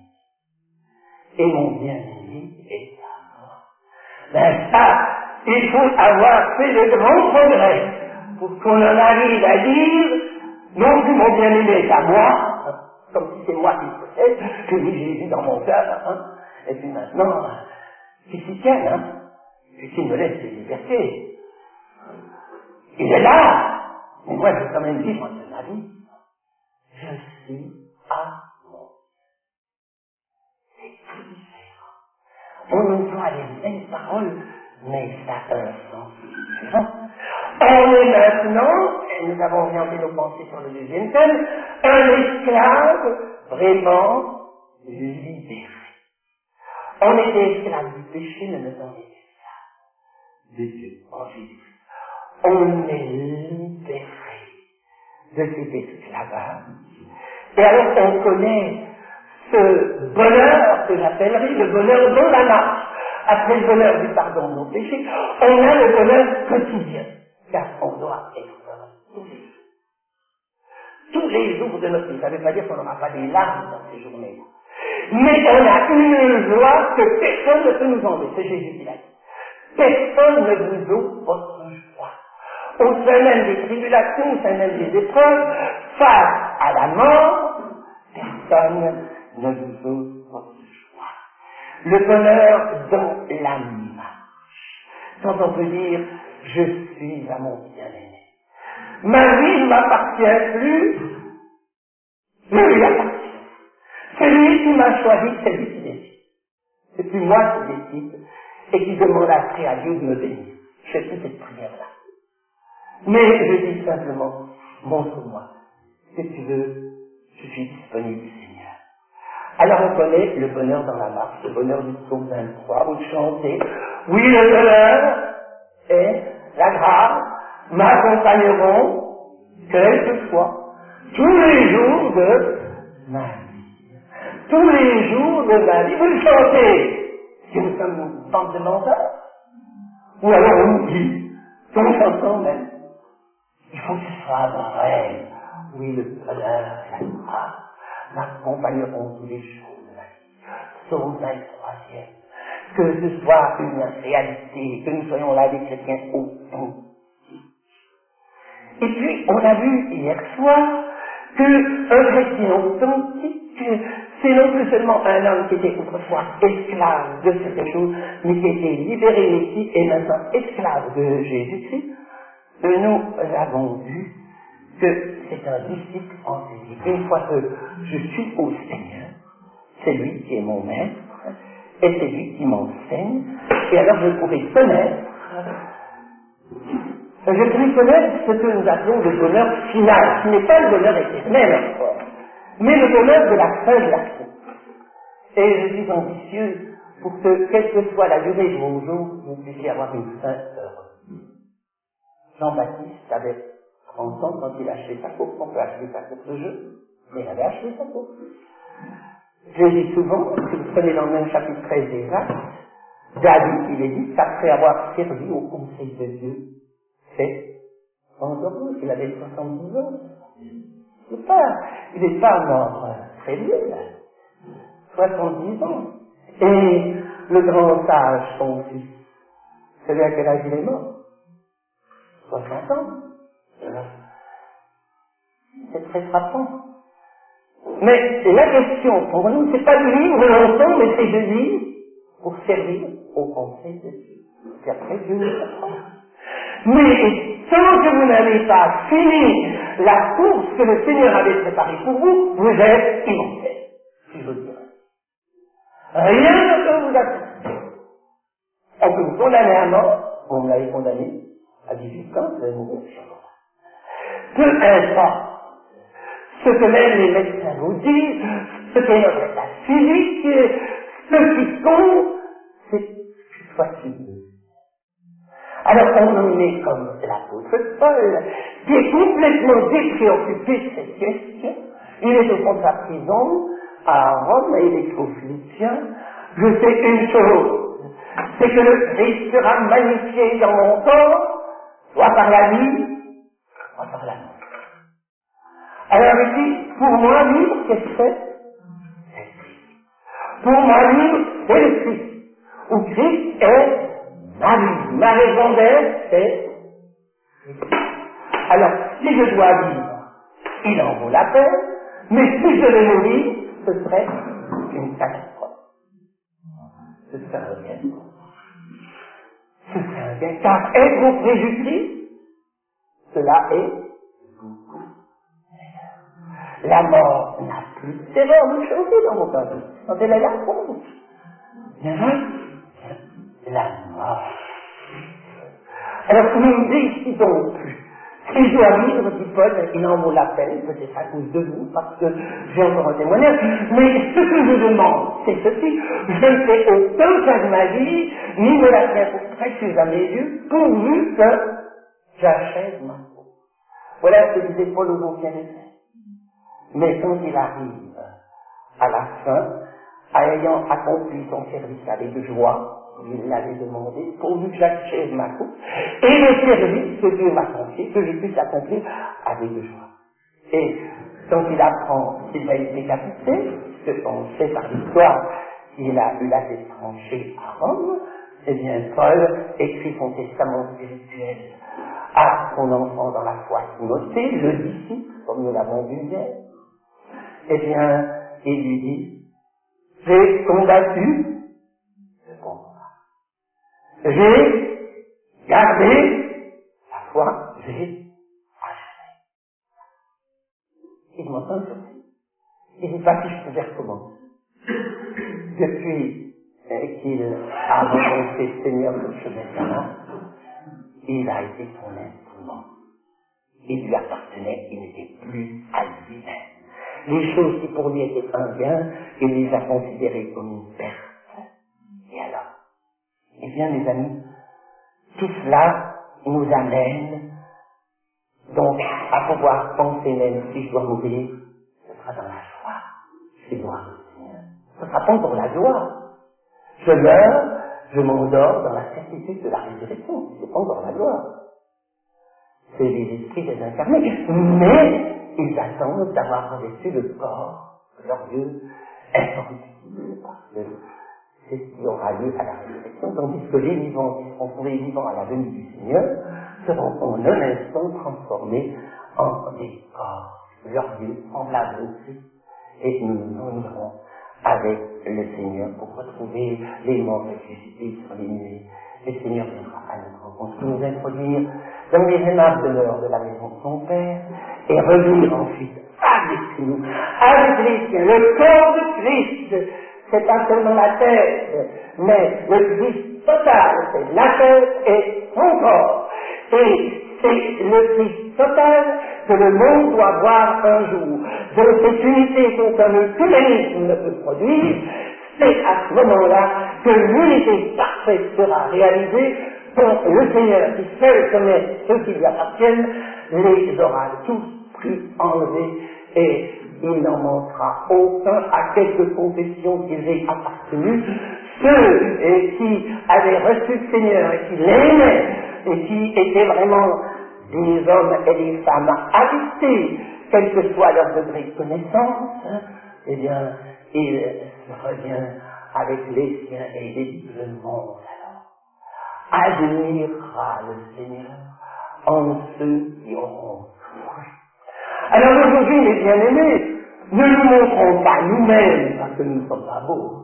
Et mon bien-aimé est à moi. Ben ça, il faut avoir fait de grands progrès pour qu'on en arrive à dire non plus mon bien-aimé est à moi, comme si c'est moi qui le possède, que j'ai Jésus dans mon cœur, et puis maintenant, qu'il s'y tienne, et qu'il me laisse des libertés. Il est là, mais moi je veux quand même vivre de ma vie. Je suis à mon. C'est tout différent. On emploie les mêmes paroles, mais ça a un sens différent. On est maintenant, et nous avons orienté nos pensées sur le deuxième thème, un esclave vraiment libéré. On était esclave du péché, mais maintenant on est esclave de Dieu en Jésus. On est libéré de cet esclavage. Et alors on connaît ce bonheur que j'appellerais le bonheur dans la marche. Après le bonheur du pardon de nos péchés, on a le bonheur quotidien. Car on doit être heureux tous les jours. Tous les jours de notre vie. Ça ne veut pas dire qu'on n'aura pas des larmes dans ces journées-là. Mais on a une joie que personne ne peut nous enlever. C'est Jésus qui l'a dit. Personne ne vous ôte votre joie. Au sein même des tribulations, au sein même des épreuves, face à la mort, personne ne vous ôte votre joie. Le bonheur dans la marche. Quand on peut dire, je suis à mon bien-aimé. Ma vie ne m'appartient plus, je lui appartiens. C'est lui qui m'a choisi, c'est lui qui décide. C'est plus moi qui décide et qui demande après à Dieu de me bénir. Je fais toute cette prière-là. Mais je dis simplement, montre-moi ce que tu veux, je suis disponible, Seigneur. Alors on connaît le bonheur dans la marche, le bonheur du psaume 23, vous chantez, oui le bonheur et la grâce m'accompagneront quelquefois tous les jours de ma vie. Tous les jours de ma vie, vous le chantez. Si nous sommes une bande de menteurs, ou alors on oublie qu'on s'entend même. Il faut que ce soit vrai. Oui, le bonheur, la grâce m'accompagneront tous les jours de ma vie. Psaume 23e. Que ce soit une réalité, que nous soyons là des chrétiens authentiques. Et puis, on a vu hier soir qu'un chrétien authentique, c'est non plus seulement un homme qui était autrefois esclave de certaines choses, mais qui était libéré ici et maintenant esclave de Jésus-Christ. Nous avons vu que c'est un disciple en Jésus. Une fois que je suis au Seigneur, c'est lui qui est mon maître, et c'est lui qui m'enseigne, et alors je pourrai connaître ce que nous appelons le bonheur final, qui n'est pas le bonheur éternel encore, mais le bonheur de la fin de la course. Et je suis ambitieux pour que, quelle que soit la durée de vos jours, vous puissiez avoir une fin heureuse. Jean-Baptiste avait 30 ans quand il a acheté sa course, on peut acheter sa course de jeu, mais il avait acheté sa course. Je dis souvent, si vous prenez dans le même chapitre 13 des Actes, David, il est dit qu'après avoir servi au conseil de Dieu, c'est encore plus, il avait 70 ans. Il n'est pas mort très vieux, là. 70 ans. Et le grand sage, son fils, celui à quel âge il est mort? 60 ans. C'est très frappant. Mais la question pour nous, c'est pas de vivre longtemps, mais c'est de vivre pour servir au conseil de Dieu. Et après, Dieu nous apprend. Mais tant que vous n'avez pas fini la course que le Seigneur avait préparée pour vous, vous êtes immortel, si je veux dire. Rien ne peut vous atteindre. On peut vous condamner à mort, on l'avait condamné à 18 ans, vous allez mourir. Peu importe ce que même les médecins vous disent, ce qu'est notre état physique, ce qui compte, c'est qu'il soit fidèle. Alors on en est comme l'apôtre Paul, qui est complètement dépreoccupé de cette question. Il est au fond de sa prison, à Rome, et il est aux Philippiens. Je sais une chose, c'est que le Christ sera magnifié dans mon corps, soit par la vie, soit par la mort. Alors il dit, pour moi, libre, qu'est-ce que c'est? C'est le Christ. Pour moi, libre, c'est le Christ. Où Christ est ma vie. Ma raison d'être, c'est Christ. Alors, si je dois vivre, il en vaut la peine, mais si je devais mourir, ce serait une catastrophe. Ce serait un bien. Ce serait un bien. Car être auprès du Christ, cela est la mort n'a plus de terreur de changer dans vos paris. Quand elle est là, pour bien la mort. Alors, nous ne décidons plus. Si je dois vivre, dit Paul, il en vaut la peine, peut-être à cause de vous, parce que j'ai encore un témoignage, mais ce que je demande, c'est ceci, je ne fais aucun cas de ma vie, ni de la tiens pour précieuse à mes yeux, pourvu que j'achève ma peau. Voilà ce que disait Paul aux Anciens. Mais quand il arrive à la fin, ayant accompli son service avec joie, il l'avait demandé, pourvu que j'achève ma course, et le service que Dieu m'a confié, que je puisse accomplir avec joie. Et quand il apprend qu'il va être décapité, parce qu'on sait par l'histoire qu'il a eu la tête tranchée à Rome, eh bien Paul écrit son testament spirituel à son enfant dans la foi, Timothée, le disciple, comme nous l'avons vu hier. Eh bien, il lui dit, j'ai combattu le bon combat. J'ai gardé la foi, j'ai achevé. Il m'entend surtout. Il dit pas si je pouvais recommencer. Depuis qu'il a rencontré le Seigneur sur le chemin de Damas, il a été son instrument. Il lui appartenait, il n'était plus à lui-même. Les choses qui pour lui étaient un bien, il les a considérées comme une perte. Et alors? Eh bien, mes amis, tout cela nous amène donc à pouvoir penser même si je dois mourir, ce sera dans la joie. Je dois mourir. Ce sera pas pour la joie. Je meurs, je m'endors dans la certitude de la résurrection. C'est pas encore la joie. C'est les esprits désincarnés. Mais ils attendent d'avoir revêtu le corps glorieux, incorruptible, parce que c'est ce qui aura lieu à la résurrection, tandis que les vivants qui seront trouvés vivants à la venue du Seigneur seront en un instant transformés en des corps glorieux, semblables au Christ, et nous nous irons avec le Seigneur pour retrouver les morts ressuscités sur les nuées. Le Seigneur viendra à notre rencontre, pour nous introduire dans les aimables demeures de la maison de son Père, et revenir ensuite avec nous, avec les siens, le corps de Christ. C'est pas seulement la tête, mais le Christ total, c'est la tête et son corps. Et c'est le Christ total que le monde doit voir un jour. Donc cette unité qu'aucun humanisme ne peut produire, c'est à ce moment-là que l'unité parfaite sera réalisée, quand le Seigneur, qui seul connaît ceux qui lui appartiennent, les aura tous pris, enlevés, et il n'en manquera aucun à quelque confession qu'ils aient appartenu. Ceux qui avaient reçu le Seigneur et qui l'aimaient, et qui étaient vraiment des hommes et des femmes avistés, quel que soit leur degré de connaissance, eh bien, il revient avec les siens et il dit le monde alors admirera le Seigneur en ceux qui auront cru. Alors aujourd'hui, mes bien-aimés, ne nous montrons pas nous-mêmes parce que nous ne sommes pas beaux.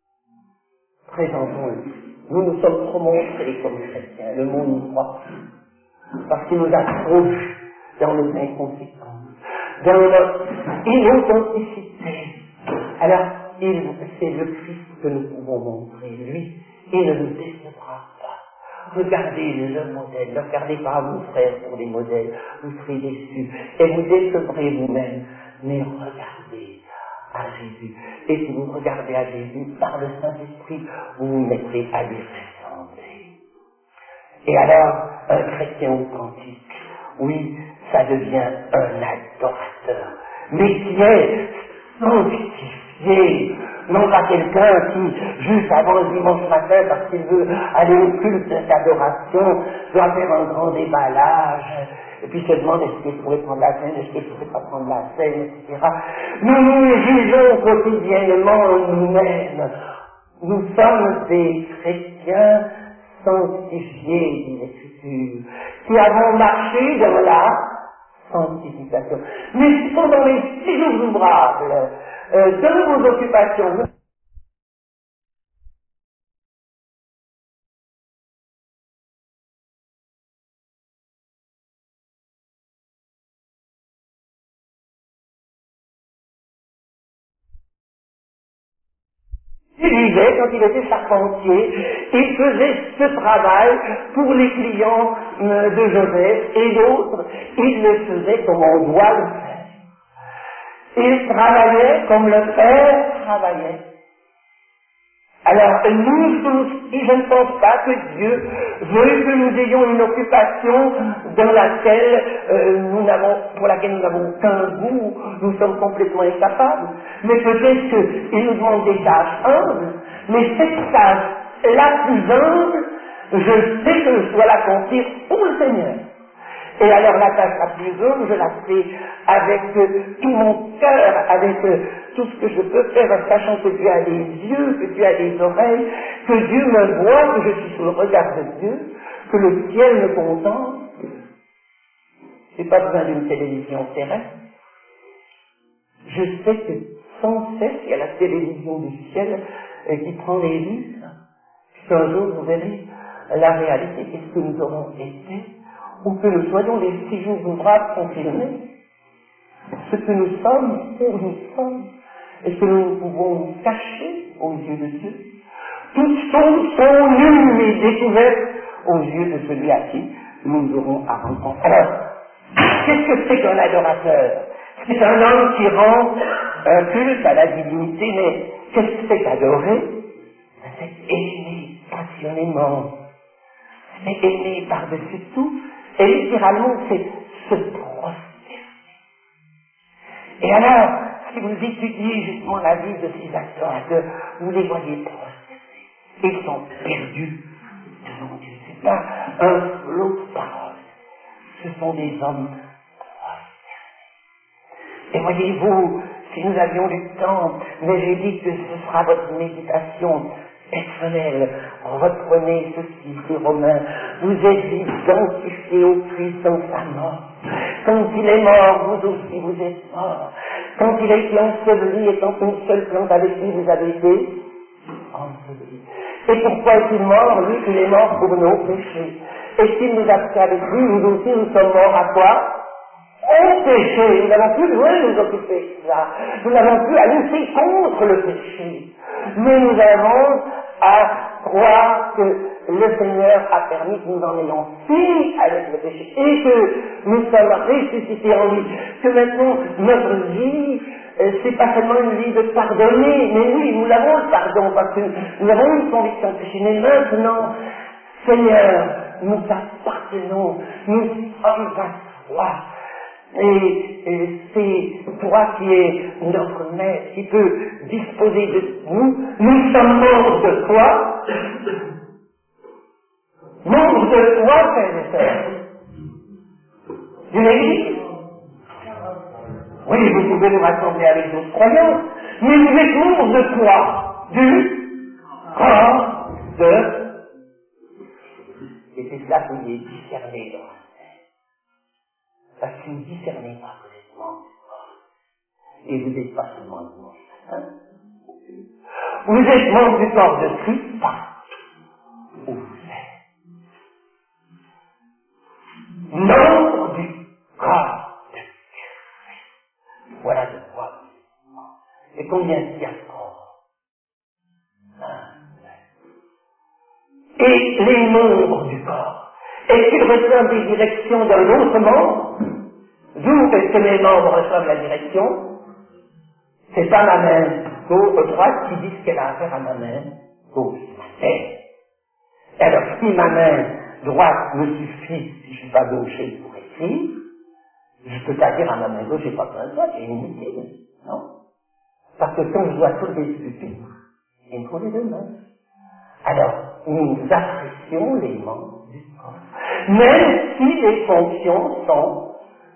Présentons-le. Nous nous sommes trop montrés comme chrétiens. Le monde n'y croit plus. Parce qu'il nous a trop vus dans nos inconséquences, dans notre inauthenticité. Alors, c'est le Christ que nous pouvons montrer. Lui, il ne nous décevra pas. Regardez le modèle, ne regardez pas vos frères pour les modèles, vous serez déçus et vous décevrez vous-même. Mais regardez à Jésus. Et si vous regardez à Jésus par le Saint-Esprit, vous vous mettrez à lui ressembler. Et alors, un chrétien authentique, oui, ça devient un adorateur, mais qui est sanctifié. Non pas quelqu'un qui, juste avant le dimanche matin, parce qu'il veut aller au culte d'adoration, doit faire un grand déballage, et puis se demande est-ce qu'il pourrait prendre la scène, est-ce qu'il ne pourrait pas prendre la scène, etc. Nous nous jugeons quotidiennement nous-mêmes. Nous sommes des chrétiens sanctifiés, dit l'Écriture, qui avons marché dans la sanctification. Mais pendant les 6 jours ouvrables, dans vos occupations, il vivait quand il était charpentier, il faisait ce travail pour les clients de Joseph et d'autres, il le faisait comme on doit le faire. Il travaillait comme le Père travaillait. Alors, nous tous, et je ne pense pas que Dieu veuille que nous ayons une occupation dans laquelle pour laquelle nous n'avons qu'un goût, nous sommes complètement incapables. Mais peut-être qu'il nous demande des tâches humbles, mais cette tâche la plus humble, je sais que je dois l'accomplir pour le Seigneur. Et alors la tâche la plus humble, je la fais avec tout mon cœur, avec tout ce que je peux faire, en sachant que Dieu a des yeux, que Dieu a des oreilles, que Dieu me voit, que je suis sous le regard de Dieu, que le ciel me contemple. Je n'ai pas besoin d'une télévision terrestre. Je sais que sans cesse, il y a la télévision du ciel qui prend les livres. Qu'un jour, vous verrez la réalité, qu'est-ce que nous aurons été, ou que nous soyons les 6 jours ouvrables confirmés. Ce que nous sommes, où nous sommes, et ce que nous pouvons cacher aux yeux de Dieu. Toutes choses sont nues et découvertes aux yeux de celui à qui nous aurons à rencontrer. Alors, qu'est-ce que c'est qu'un adorateur? C'est un homme qui rend un culte à la divinité, mais qu'est-ce que c'est qu'adorer? C'est aimer passionnément, c'est aimer par-dessus tout, et littéralement c'est se prosterner. Et alors, si vous étudiez justement la vie de ces adorateurs, vous les voyez prosternés. Ils sont perdus devant Dieu. C'est pas un flot de paroles. Ce sont des hommes prosternés. Et voyez-vous, si nous avions du temps, mais j'ai dit que ce sera votre méditation personnelle. Reprenez ceci, les Romains. Vous êtes identifiés au Christ dans sa mort. Quand il est mort, vous aussi vous êtes morts. Quand il a été enseveli, étant une seule plante avec lui, vous avez été enseveli. Et pourquoi est-il mort? Lui, il est mort pour nos péchés. Et s'il nous a pris avec lui, nous aussi, nous sommes morts à quoi? Au péché. Nous n'avons plus besoin de nous occuper de ça. Nous n'avons plus à lutter contre le péché. Mais nous avons à croire que le Seigneur a permis que nous en ayons fini avec le péché et que nous sommes ressuscités en lui. Que maintenant, notre vie, c'est pas seulement une vie de pardonner, mais oui, nous avons le pardon parce que nous avons une conviction de péché. Mais maintenant, Seigneur, nous appartenons, nous sommes à toi. Et c'est toi qui es notre maître, qui peut disposer de nous. Nous sommes membres de toi. Membres de toi, frères et sœurs. De l'Église. Oui, vous pouvez nous rassembler avec d'autres croyants, mais vous êtes membres de quoi? Du corps de... Et c'est cela que vous est discerné dans parce que vous ne discernez pas que vous êtes membre du corps. Et vous n'êtes pas seulement le membre. Hein? Vous êtes membre du corps de Christ partout où vous êtes. Membre du corps de Christ. Voilà de quoi vous êtes membre. Et combien il y a de corps? Et les membres du corps, est-ce qu'ils reçoivent des directions d'un autre membre? D'où est-ce que mes membres reçoivent la direction? C'est pas ma main droite qui dit ce qu'elle a à faire à ma main gauche, c'est ma tête. Alors, si ma main droite me suffit, si je suis pas gaucher pour écrire, je peux pas dire à ma main gauche, j'ai pas besoin de toi, c'est inutile, non? Parce que quand je dois soulever ce pupitre, il me faut les deux mains. Alors, nous apprécions les membres du corps, même si les fonctions sont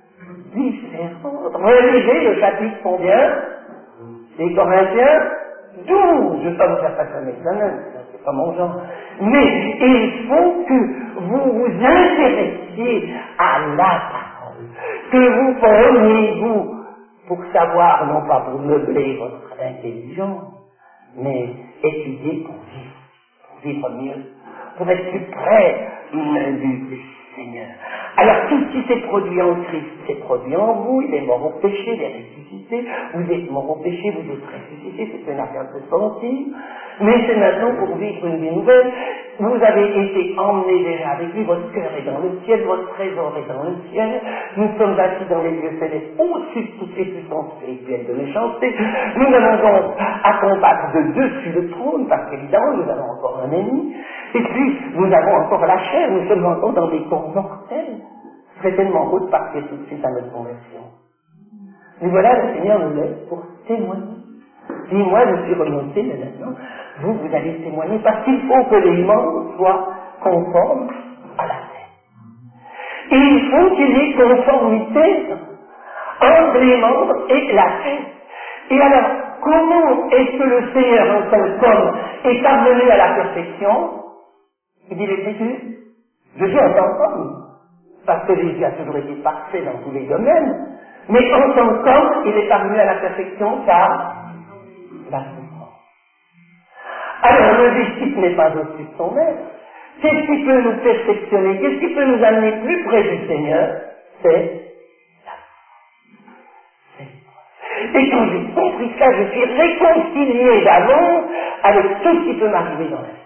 différentes. Relisez le chapitre combien? Les Corinthiens 12. Je ne vais pas vous faire passer un examen, c'est pas mon genre. Mais il faut que vous vous intéressiez à la parole, que vous preniez vous pour savoir, non pas pour meubler votre intelligence, mais étudier pour vivre mieux, pour être plus près du Seigneur. Alors tout ce qui s'est produit en Christ s'est produit en vous, il est mort au péché, il est ressuscité, vous êtes mort au péché, vous êtes ressuscité, c'est une affaire de sentir, mais c'est maintenant pour vivre une vie nouvelle. Vous avez été emmenés déjà avec lui, votre cœur est dans le ciel, votre trésor est dans le ciel, nous sommes assis dans les lieux célestes au-dessus de toutes les puissances spirituelles de méchanceté. Nous avons donc à combattre de dessus le trône, parce qu'évidemment nous avons encore un ennemi, et puis nous avons encore la chair, nous sommes encore dans des corps mortels. Ce serait tellement beau de partir tout de suite à notre conversion. Mais voilà, le Seigneur nous laisse pour témoigner. Dis-moi, je suis remonté, mais maintenant, vous allez témoigner, parce qu'il faut que les membres soient conformes à la tête. Et il faut qu'il y ait conformité entre les membres et la tête. Et alors, comment est-ce que le Seigneur, en tant qu'homme, est parvenu à la perfection? Il dit l'Écriture, je dis en tant qu'homme, parce que Jésus a toujours été parfait dans tous les domaines, mais en tant qu'homme, il est parvenu à la perfection car la souffrance. Alors le disciple n'est pas au-dessus de son maître. Qu'est-ce qui peut nous perfectionner? Qu'est-ce qui peut nous amener plus près du Seigneur? C'est la souffrance. Et quand j'ai compris ça, je suis réconcilié d'avance avec tout ce qui peut m'arriver dans la vie.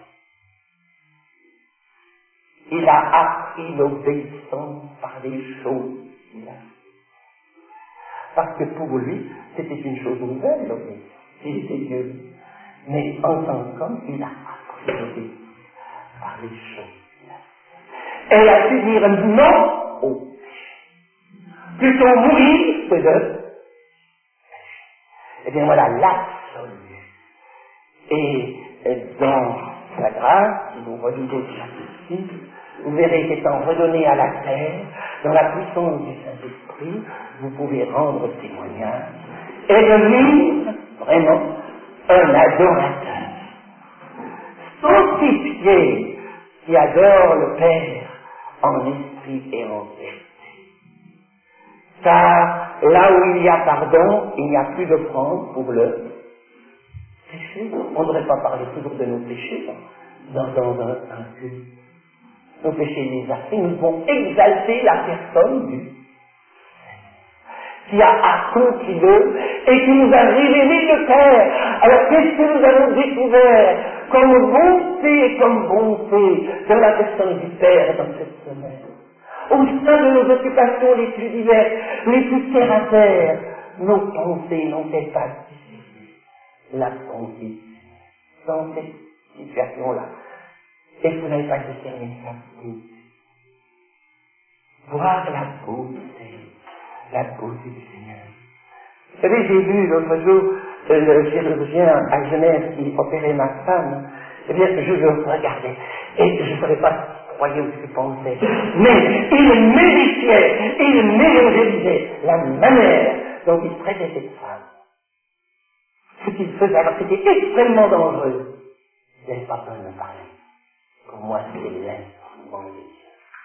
Il a appris l'obéissance par des choses qu'il a fait. Parce que pour lui, c'était une chose nouvelle, l'obéissance. Il était Dieu. Mais en tant qu'homme, il a appris l'obéissance par les choses qu'il a fait. Elle a su dire non au péché. Plutôt mourir que de pécher. Eh bien voilà l'absolu. Et dans la grâce, si vous relisez le chapitre 6, vous verrez qu'étant redonné à la terre, dans la puissance du Saint-Esprit, vous pouvez rendre témoignage et devenir vraiment un adorateur. Sanctifié qui adore le Père en esprit et en vérité. Car là où il y a pardon, il n'y a plus d'offrande pour le péché. On ne devrait pas parler toujours de nos péchés dans un culte. Nos péchés les affreux, nous devons exalter la personne du Seigneur, qui a accompli l'œuvre et qui nous a révélé le Père. Alors qu'est-ce que nous avons découvert comme bonté et comme bonté dans la personne du Père dans cette semaine? Au sein de nos occupations les plus diverses, les plus terre à terre, nos pensées n'ont-elles pas dissimulé la bonté dans cette situation-là? Et vous n'avez pas discerné sa beauté. Voir la beauté du Seigneur. Vous savez, j'ai vu l'autre jour le chirurgien à Genève qui opérait ma femme. Eh bien, je le regardais et je ne savais pas croyez ou ce qu'il pensait. Mais il méditait, il mélangeait la manière dont il traitait cette femme. Ce qu'il faisait, alors c'était extrêmement dangereux. Vous n'avez pas peur de me parler. Pour moi, c'est l'instrument de Dieu.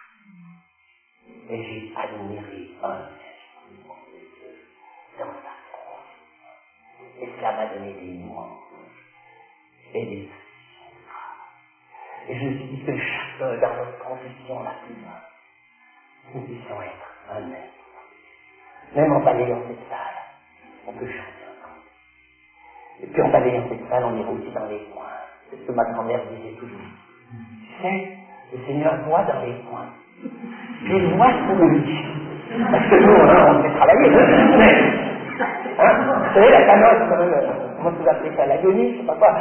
Et j'ai admiré un instrument de Dieu dans sa croix. Et cela m'a donné des louanges et des et je me suis dit que chacun dans notre confession la plus basse, nous puissions être un instrument. Même en balayant cette salle, on peut chanter ensemble. Et puis en balayant cette salle, on ira aussi dans les coins. C'est ce que ma grand-mère disait toujours. Tu sais, le Seigneur voit dans les coins. Puis il voit ce qu'on lui dit. Parce que nous, on fait travailler. Mais, Vous savez, la tanoche, comment vous appelez ça, l'agonie, je sais pas quoi.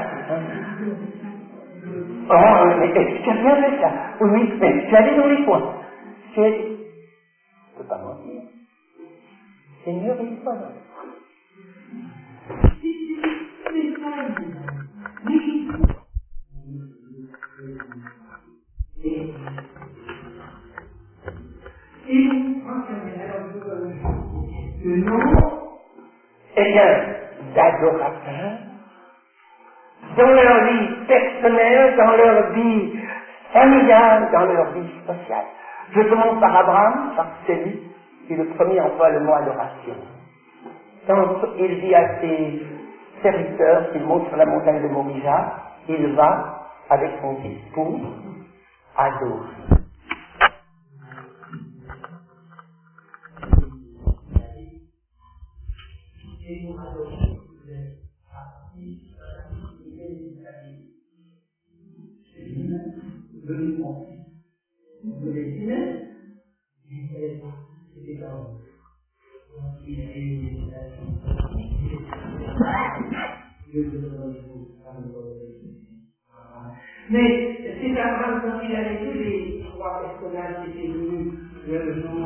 Oh, mais tu as bien fait ça. Oui, mais tu allais dans les coins. Je peux pas mentir. Seigneur, il est pas là. Le nom, eh bien, d'adorateurs, dans leur vie personnelle, dans leur vie familiale, dans leur vie sociale. Je commence par Abraham, parce que c'est lui qui le premier emploie le mot adoration. Quand il dit à ses serviteurs qu'il monte sur la montagne de Morija, il va, avec son fils, pour adorer. Et pour adorer, mais c'est Abraham quand il avait tous les trois personnages qui étaient venus le jour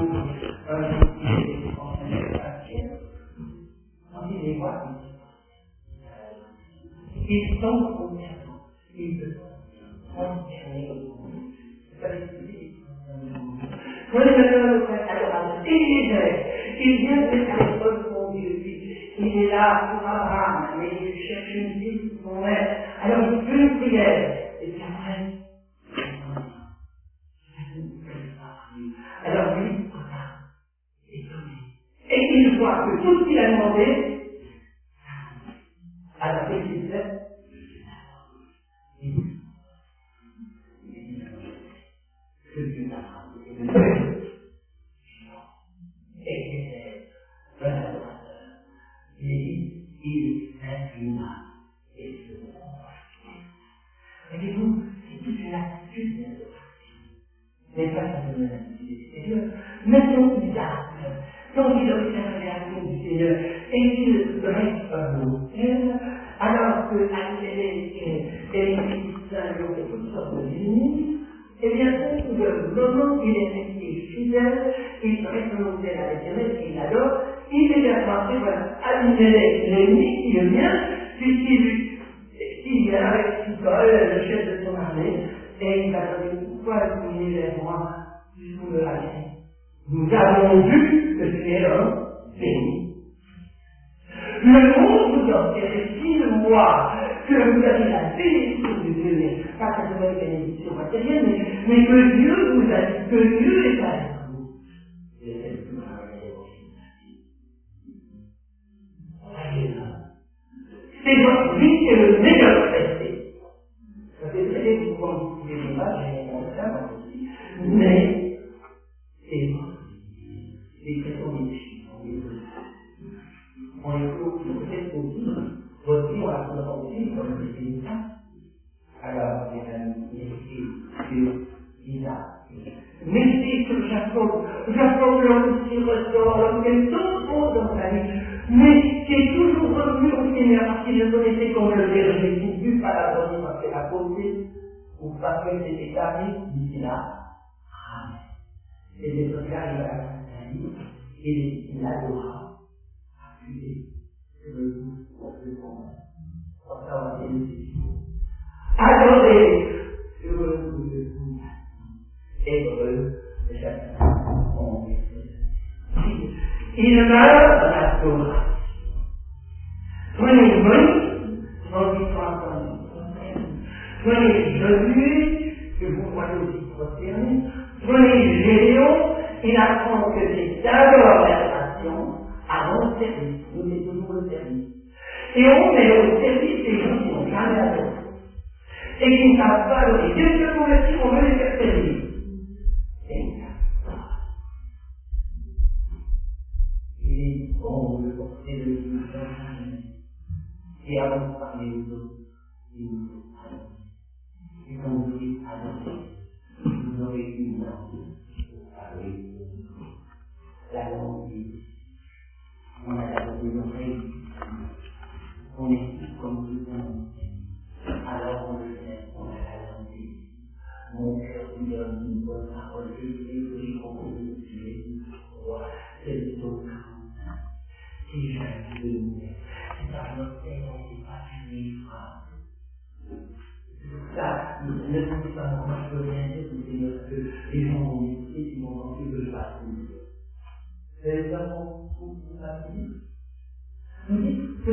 on dit les voix, ils sont concernants, ils se sont concernés. Il vient de faire preuve pour Dieu. Il est là pour Abraham, mais il cherche une vie pour son maître. Alors il fait une prière. Et puis après, alors lui, étonné. Et il voit que tout ce qu'il a demandé, alors qu'est-ce qu'il fait? Il s'inclina et se prosterne. Voyez-vous, c'est toute une attitude d'adoration. Mais pas simplement une attitude extérieure, mais son visage, quand il observe la réaction du Seigneur et qu'il reste un autel, alors que les Philistins lui ont fait toutes sortes de limites, eh bien, le moment où il est resté fidèle, il reste un autel avec Dieu, il adore, immédiatement, et voilà, Abimelech, l'ennemi qui le vient, puisqu'il vient avec Sicole, le chef de son armée, et il va dire, pourquoi vous venez vers moi, puisque vous me haïssez? Nous avons vu que tu es l'homme béni. Le monde vous observe-t-il, que vous avez la bénédiction de Dieu, mais pas simplement une bénédiction matérielle, mais que Dieu vous a dit, que Dieu est avec vous. C'est votre vie qui est le meilleur traité. Ça fait très bien que vous pensez pas, j'ai mon frère aussi, mais c'est les traitons des filles, on les trouve peut-être aussi, votre vie, on la prendra aussi comme des ça. Alors, il y a sur Isaac. Mettez sur Jacob. Jacob, l'homme qui ressort, l'homme qui est tout beau dans sa vie, mais qui est toujours revenu au Seigneur parce qu'il le connaissait comme le berger qui ne put pas l'abandonner parce qu'elle a posé ou parce qu'elle s'était établie d'ici là. Amen. Et les autres arrivent à la vie et il adora, appuyé sur le bout de son main. Pour ça, on va dire adorer sur le bout de son main. Hébreu, le chapitre 11. Il meurt dans la Torah. Prenez Moïse, dans l'histoire prenez Josué, que vous voyez aussi prosterné. Prenez Gédéon, il apprend que c'est d'abord l'adoration avant le service. Nous, c'est toujours le service. Et on met au service des gens qui n'ont jamais adoré. Et qui ne savent pas adorer. Dieu se convertit, on veut les faire servir. Il est bon de porter le Dieu et avant de parler aux autres, il nous faut adorer. Et quand vous dites adorer, vous aurez une langue pour parler aux autres. La langue dit, on a la langue de l'oreille,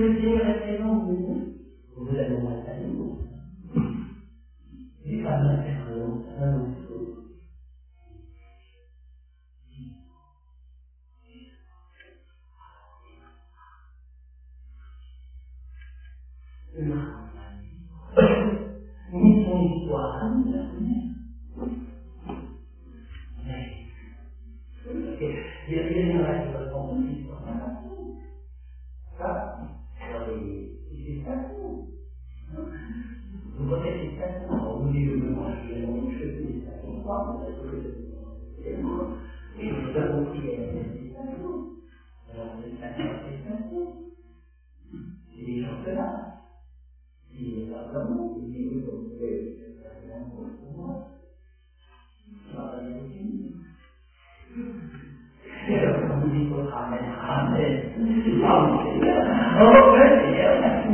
que Dieu est présent en vous, vous avez moins d'amour. Les femmes intervenant un ou l'autre. Ni son histoire, ni la connaît. Mais, il y a une raison pour l'histoire. Ça, c'est ça. Vous connaissez les stations, au milieu de moi, je fais des stations, et nous avons pris les stations. Alors, les stations, c'est des gens de là. Il n'est pas comme nous, il dit oui, comme vous voulez, c'est un peu pour moi. Ça va bien fini. Et alors, quand vous dites votre amen, oh Seigneur,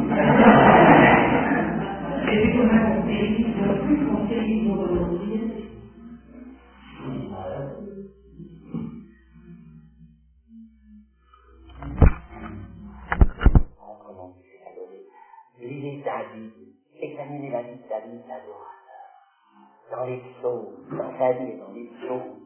et puis on a compris, on a plus compris qu'ils vont remonter. Lisez David, examinez la vie de David, l'adorateur, dans les psaumes, dans sa vie et dans les psaumes.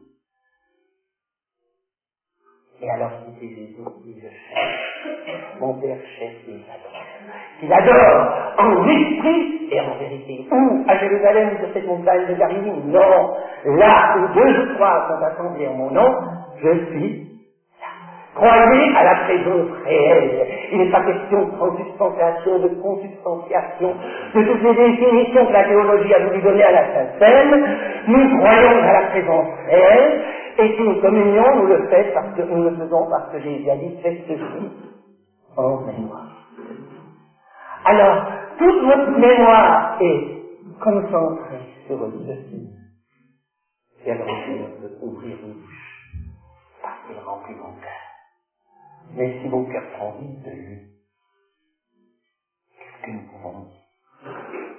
Et alors, c'est Jésus qui le cherche, mon Père cherche les adorateurs, qu'il adore en esprit et en vérité. Où? À Jérusalem, sur cette montagne de Galilée? Non, là où 2 ou 3 sont assemblés en mon nom, je suis. Croyez à la présence réelle. Il n'est pas question de transubstantiation, de consubstantiation, de toutes les définitions que la théologie a voulu donner à la Sainte Seine. Nous croyons à la présence réelle, et si nous communions, nous le faisons parce que Jésus a dit, faites ceci en mémoire. Alors, toute votre mémoire est concentrée sur ceci. Et alors, je peux ouvrir une bouche, parce qu'il remplit mon cœur. Mais si mon cœur prend vite de lui, qu'est-ce que nous pouvons dire?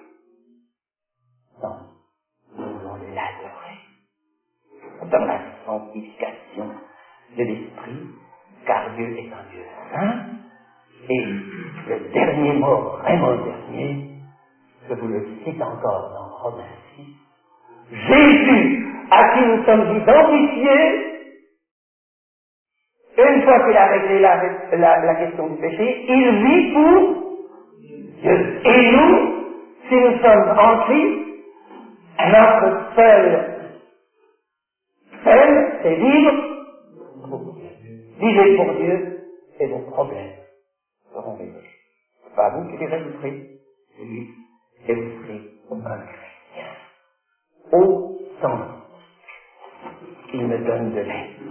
Non, nous voulons l'adorer dans la sanctification de l'esprit, car Dieu est un Dieu saint, et le dernier mot, vraiment dernier, je vous le cite encore dans Romains 6, Jésus, à qui nous sommes identifiés, une fois qu'il a réglé la question du péché, il vit pour Dieu. Et nous, si nous sommes en Christ, notre seul, c'est vivre pour Dieu. Vivez pour Dieu et vos problèmes seront résolus. C'est pas vous qui les résoudrez, c'est lui. Et vous serez un chrétien. Au sens qu'il me donne de l'aide.